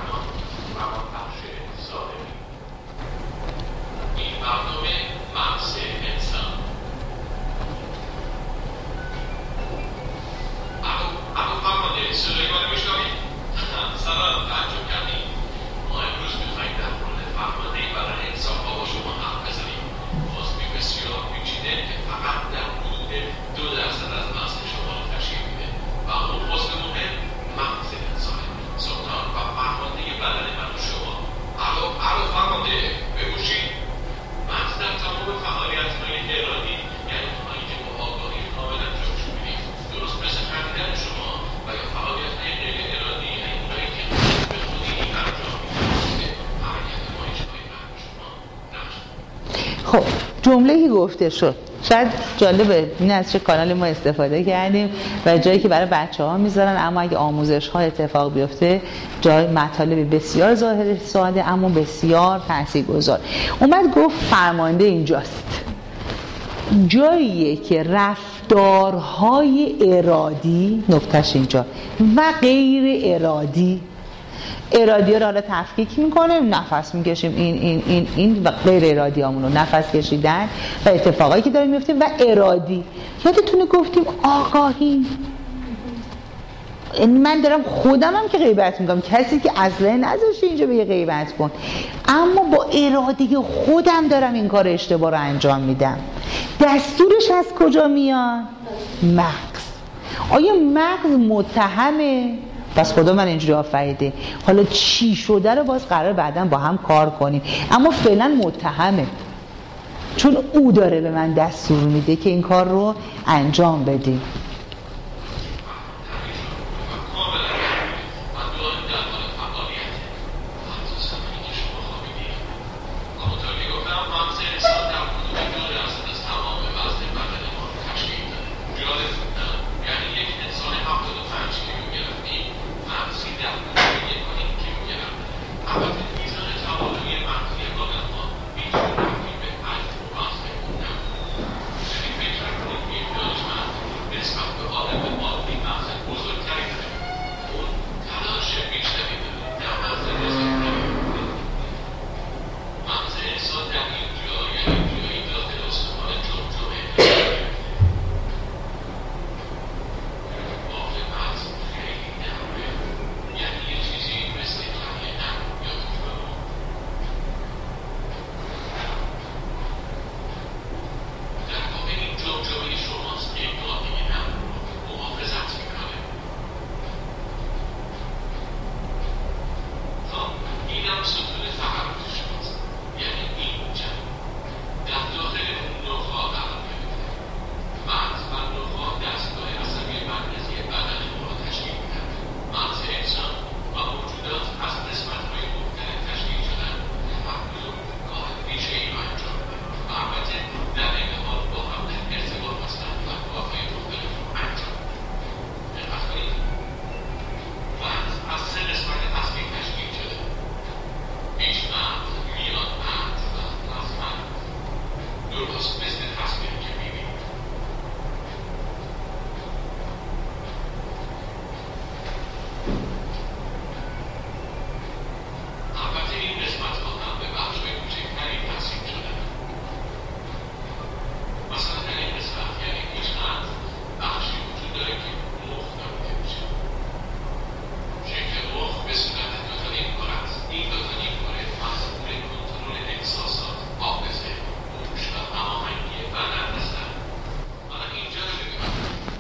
خب جمله‌ای گفته شد، شاید جالبه این از چه کانال ما استفاده کردیم و جایی که برای بچه‌ها میذارن، اما اگه آموزش‌ها اتفاق بیفته جای مطالب بسیار ظاهر ساده اما بسیار تاثیرگذار. اومد گفت فرمانده اینجاست، جاییه که رفتارهای ارادی، نکتهش اینجا، و غیر ارادی، ارادی رو حالا تفکیک میکنه، نفس میکشیم این این این این و غیر ارادی همون رو نفس کشیدن و اتفاقایی که داره میفته، و ارادی یادتونه گفتیم آگاهی. من دارم خودم هم که غیبت میکنم، کسی که اصلا نذاشته اینجا به غیبت کن، اما با ارادی خودم دارم این کار اشتباه رو انجام میدم. دستورش از کجا میاد؟ مغز. آیا مغز متهمه؟ پس خدا من اینجوری آفریده، حالا چی شده رو باز قرار بعداً با هم کار کنیم، اما فعلا متهمه، چون او داره به من دستور میده که این کار رو انجام بدیم.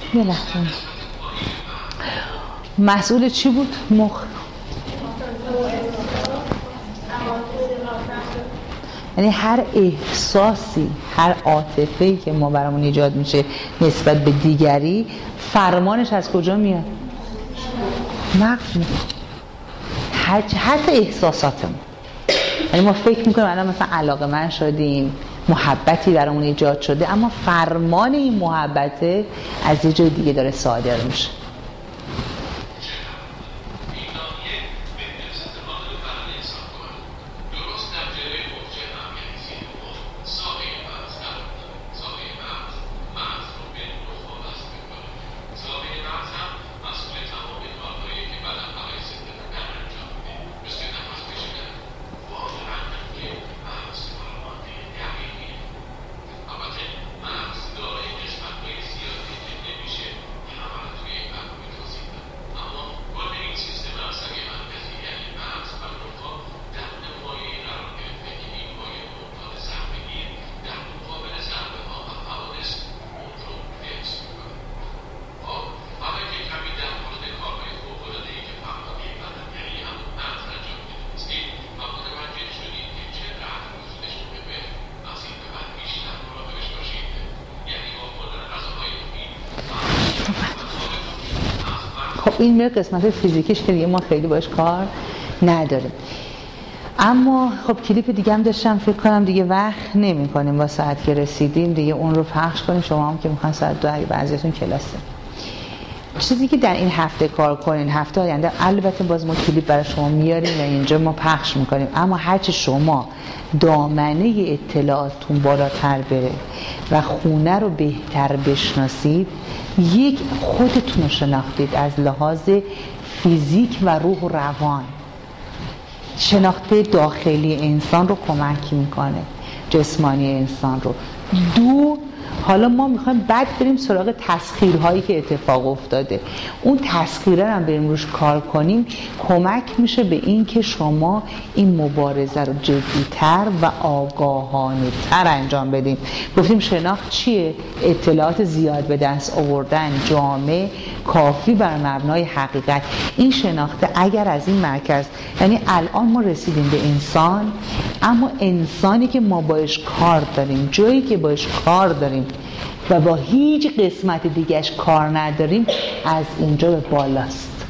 یه لحظه مسئول چی بود؟ مخ یعنی هر احساسی، هر عاطفه‌ای که ما برامون ایجاد میشه نسبت به دیگری، فرمانش از کجا میاد؟ مغز میاد. حتی احساساتمون، یعنی ما فکر میکنیم الان مثلا علاقه‌مند شدیم، محبتی برامون ایجاد شده، اما فرمان این محبته از یه جای دیگه داره صادر میشه. خب این میره قسمت فیزیکیش که دیگه ما خیلی باش کار نداریم. اما خب کلیپ دیگه هم داشتم، فکر کنم دیگه وقت نمی کنیم، با ساعت که رسیدیم دیگه اون رو پخش کنیم. شما هم که میخوان ساعت دو اگه بعضیتون کلاسه. چیزی که در این هفته کار کنین، هفته آینده البته باز ما کلیپ برای شما میاریم و اینجا ما پخش میکنیم، اما هرچی شما دامنه اطلاعاتتون بالاتر بره و خونه رو بهتر بشناسید، یک خودتون رو شناختید از لحاظ فیزیک و روح و روان. شناخته داخلی انسان رو کمک میکنه، جسمانی انسان رو. دو، حالا ما میخوایم بعد بریم سراغ تسخیرهایی که اتفاق افتاده. اون تسخیره هم بریم روش کار کنیم، کمک میشه به این که شما این مبارزه رو جدی‌تر و آگاهانه تر انجام بدیم. گفتیم شناخت چیه؟ اطلاعات زیاد به دست آوردن، جامع، کافی بر مبنای حقیقت. این شناخت اگر از این مرکز، یعنی الان ما رسیدیم به انسان، اما انسانی که ما باش کار داریم، جایی که باش کار داریم و با هیچ قسمت دیگهش کار نداریم، از اینجا به بالاست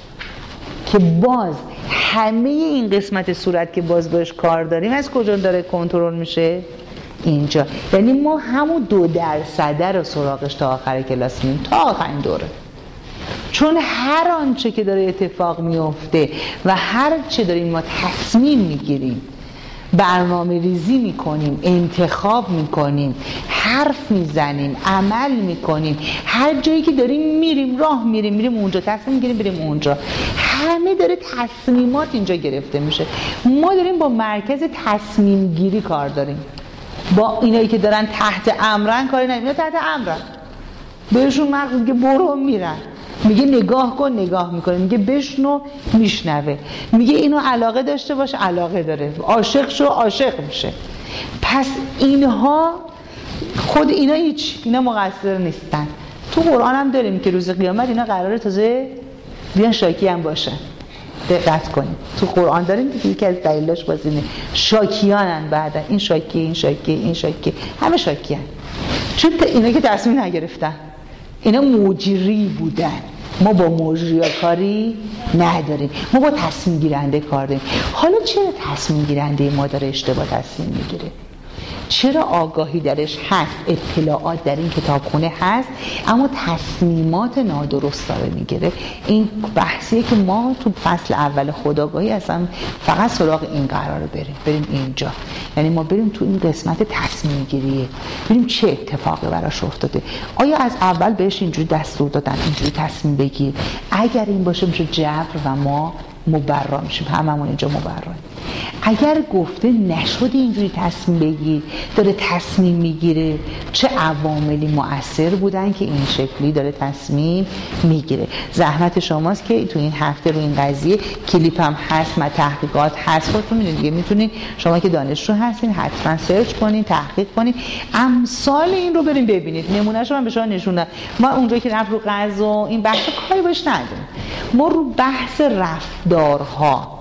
که باز همه این قسمت صورت که باز باش کار داریم از کجا داره کنترل میشه؟ اینجا. یعنی ما همون دو درصده رو سراغش تا آخر کلاس میریم، تا آخرین دوره. چون هر آنچه که داره اتفاق میفته و هر چه داریم ما تصمیم میگیریم، برنامه ریزی میکنیم، انتخاب میکنیم، حرف میزنیم، عمل میکنیم، هر جایی که داریم میریم، راه میریم میریم اونجا، تصمیم میگیریم بریم اونجا، همه داره تصمیمات اینجا گرفته میشه. ما داریم با مرکز تصمیم گیری کار داریم. با اینایی که دارن تحت امرن کاری نداریم. اینا تحت امرن، بهشون مغز میگه برو، میرن. میگه نگاه کن، نگاه میکنه. میگه بشنو، میشنوه. میگه اینو علاقه داشته باش، علاقه داره. عاشق شو، عاشق میشه. پس اینها خود اینا هیچ، اینا مقصر نیستن. تو قرآن هم داریم که روز قیامت اینا قراره تازه بیان شاکی هم باشن. دقت کنیم تو قرآن داریم که یکی از دلیلاش باز اینه، شاکیانن. بعدا این شاکی، این شاکی، این شاکی، همه شاکیان. چون اینا که تصمیم نگرفتن، اینا مجری بودن. ما با مجری کاری نداریم، ما با تصمیم گیرنده کار داریم. حالا چرا تصمیم گیرنده ما داره اشتباه تصمیم میگیره؟ چرا آگاهی درش هست، اطلاعات در این کتابخونه هست، اما تصمیمات نادرست داره میگیره؟ این بحثیه که ما تو فصل اول خودآگاهی اصلا فقط سراغ این قراره بریم بریم اینجا. یعنی ما بریم تو این قسمت تصمیم گیریه، بریم چه اتفاقی براش افتاده، آیا از اول بهش اینجوری دستور دادن اینجوری تصمیم بگیر؟ اگر این باشه میشه جبر و ما مبرا میشیم، هممون اینجا مبراییم. اگر گفته نشده اینجوری تصمیم بگیر، داره تصمیم میگیره، چه عواملی مؤثر بودن که این شکلی داره تصمیم میگیره. زحمت شماست که تو این هفته رو این قضیه کلیپ هم هست، ما تحقیقات هست، خودتون میدونید دیگه، میتونید شما که دانشجو هستین حتما سرچ کنین، تحقیق کنین، امثال این رو بریم ببینید. نمونهشو من به شما نشوندم. ما اونجایی که رفت رو غذا این بحث کاری باش نداریم، ما رو بحث رفتارها،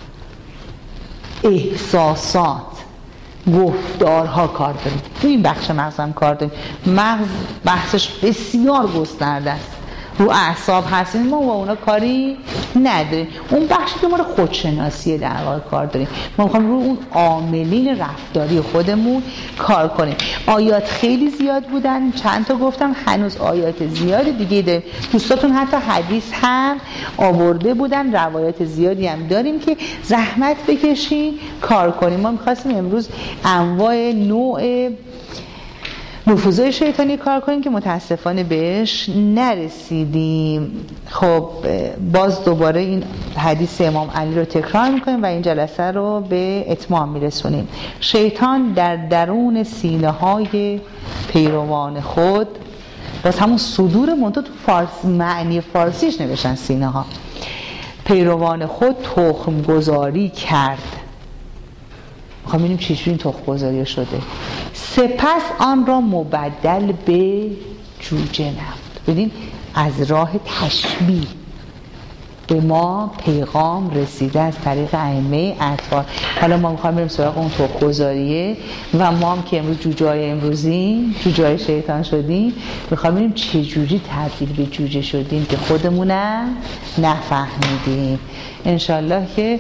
احساسات، گفتارها کار داریم. تو این بخش مغز هم کار داریم. مغز بحثش بسیار گسترده است. رو اعصاب هستیم، ما با اونا کاری نداریم. اون بخشی که ما رو خودشناسی در واقع کار داریم. ما میخوایم رو اون عاملین رفتاری خودمون کار کنیم. آیات خیلی زیاد بودن، چند تا گفتم، هنوز آیات زیاد دیگه داریم. دوستاتون حتی حدیث هم آورده بودن، روایات زیادی هم داریم که زحمت بکشین کار کنیم. ما میخواستیم امروز انواع نوع نفوذهای شیطانی کار کنیم که متاسفانه بهش نرسیدیم. خب باز دوباره این حدیث امام علی رو تکرار میکنیم و این جلسه رو به اتمام میرسونیم. شیطان در درون سینه های پیروان خود، باز همون صدور منتها تو فارس، معنی فارسیش نوشتن سینه ها، پیروان خود تخم گذاری کرد. میخوام ببینیم چجوری این تخم گذاری شده. سپس آن را مبدل به جوجه نمود. ببین از راه تشبیه به ما پیغام رسیده از طریق ائمه اطهار. حالا ما میخوایم بریم سراغ اون تخم گذاریه و ما هم که امروز جوجه‌های امروزی، جوجه‌های شیطان شدیم، میخوایم ببینیم چجوری تبدیل به جوجه شدیم که خودمونم نفهمیدیم. انشالله که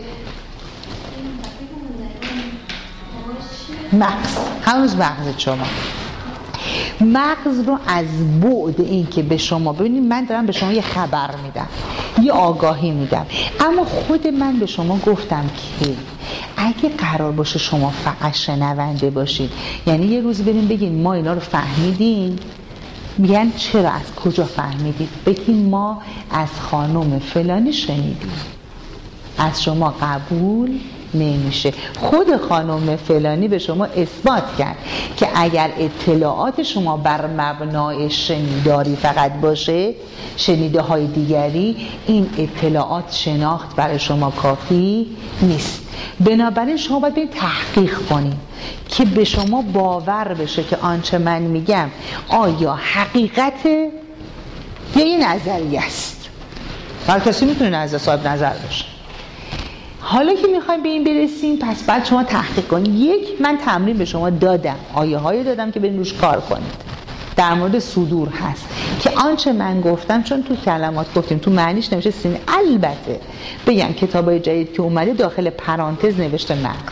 مغز، هنوز مغز شما، مغز رو از بعد این که به شما، ببینید من دارم به شما یه خبر میدم، یه آگاهی میدم، اما خود من به شما گفتم که اگه قرار باشه شما فقط شنونده باشید، یعنی یه روز بریم بگین ما اینا رو فهمیدیم، میگن چرا، از کجا فهمیدید؟ بگین ما از خانم فلانی شنیدیم. از شما قبول نمیشه. خود خانم فلانی به شما اثبات کرد که اگر اطلاعات شما بر مبنای شنیداری فقط باشه، شنیده های دیگری، این اطلاعات شناخت برای شما کافی نیست. بنابراین شما باید برید تحقیق کنید که به شما باور بشه که آنچه من میگم آیا حقیقته یا یه نظریه است. هر کسی میتونه نظر صاحب نظر باشه. حالا که میخوایم به این برسیم، پس بعد شما تحقیق کنید. یک، من تمرین به شما دادم، آیه هایی دادم که برید روش کار کنید. در مورد صدور هست که آنچه من گفتم، چون تو کلمات گفتیم تو معنیش نوشته سینه، البته بگم کتابای جدید که اومده داخل پرانتز نوشته مغز،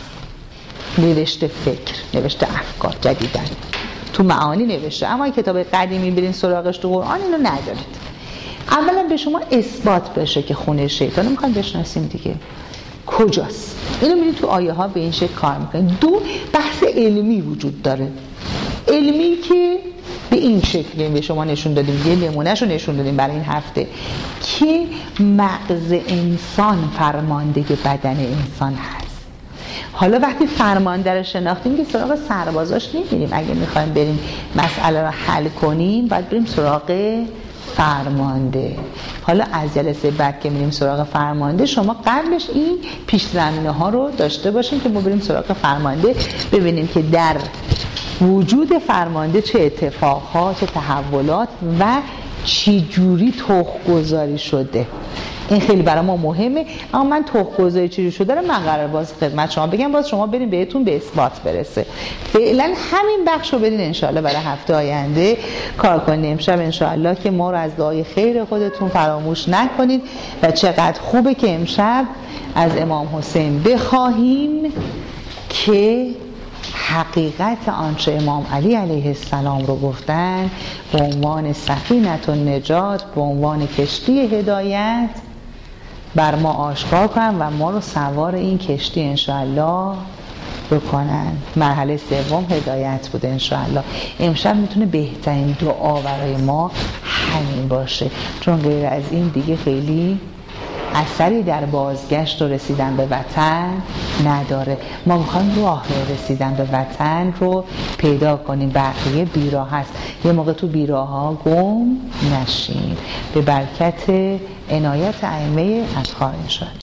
نوشته فکر، نوشته افکار جدیدن، تو معانی نوشته، اما این کتاب قدیمی برین سراغش تو قرآن اینو ندارید. اولا به شما اثبات بشه که خونه شیطان میخوایم بشناسیم دیگه کجاست، اینو میرید تو آیه ها به این شکل کار میکنید. دو، بحث علمی وجود داره، علمی که به این شکلی به شما نشون دادیم، یه نمونهشو نشون دادیم برای این هفته، که مغز انسان فرمانده بدن انسان هست. حالا وقتی فرمانده رو شناختیم که سراغ سربازاش نمیریم. اگه میخوایم بریم مسئله رو حل کنیم باید بریم سراغ فرمانده. حالا از جلسه بعد که میریم سراغ فرمانده، شما قبلش این پیش زمینه ها رو داشته باشین که ما بریم سراغ فرمانده، ببینیم که در وجود فرمانده چه اتفاقات، چه تحولات و چی جوری تخم گذاری شده. این خیلی برای ما مهمه. اما من تخم گذاری چجوری شده رو من قرار باز خدمت شما بگم، باز شما بریم بهتون به اثبات برسه. فعلا همین بخش رو برین انشاءالله برای هفته آینده کار کنیم. امشب انشاءالله که ما رو از دعای خیر خودتون فراموش نکنید و چقدر خوبه که امشب از امام حسین بخواهیم که حقیقت آنچه امام علی علیه السلام رو گفتن به عنوان سفینه النجات، به عنوان کشتی هدایت بر ما آشکار کنن و ما رو سوار این کشتی انشاءالله بکنن. مرحله سوم هدایت بوده انشاءالله. امشب میتونه بهترین دعا برای ما همین باشه، چون غیر از این دیگه خیلی اثری در بازگشت و رسیدن به وطن نداره. ما میخوایم راه رسیدن به وطن رو پیدا کنیم. بقیه بیراه هست، یه موقع تو بیراه ها گم نشین. به برکت عنایت ائمه اطهار شد.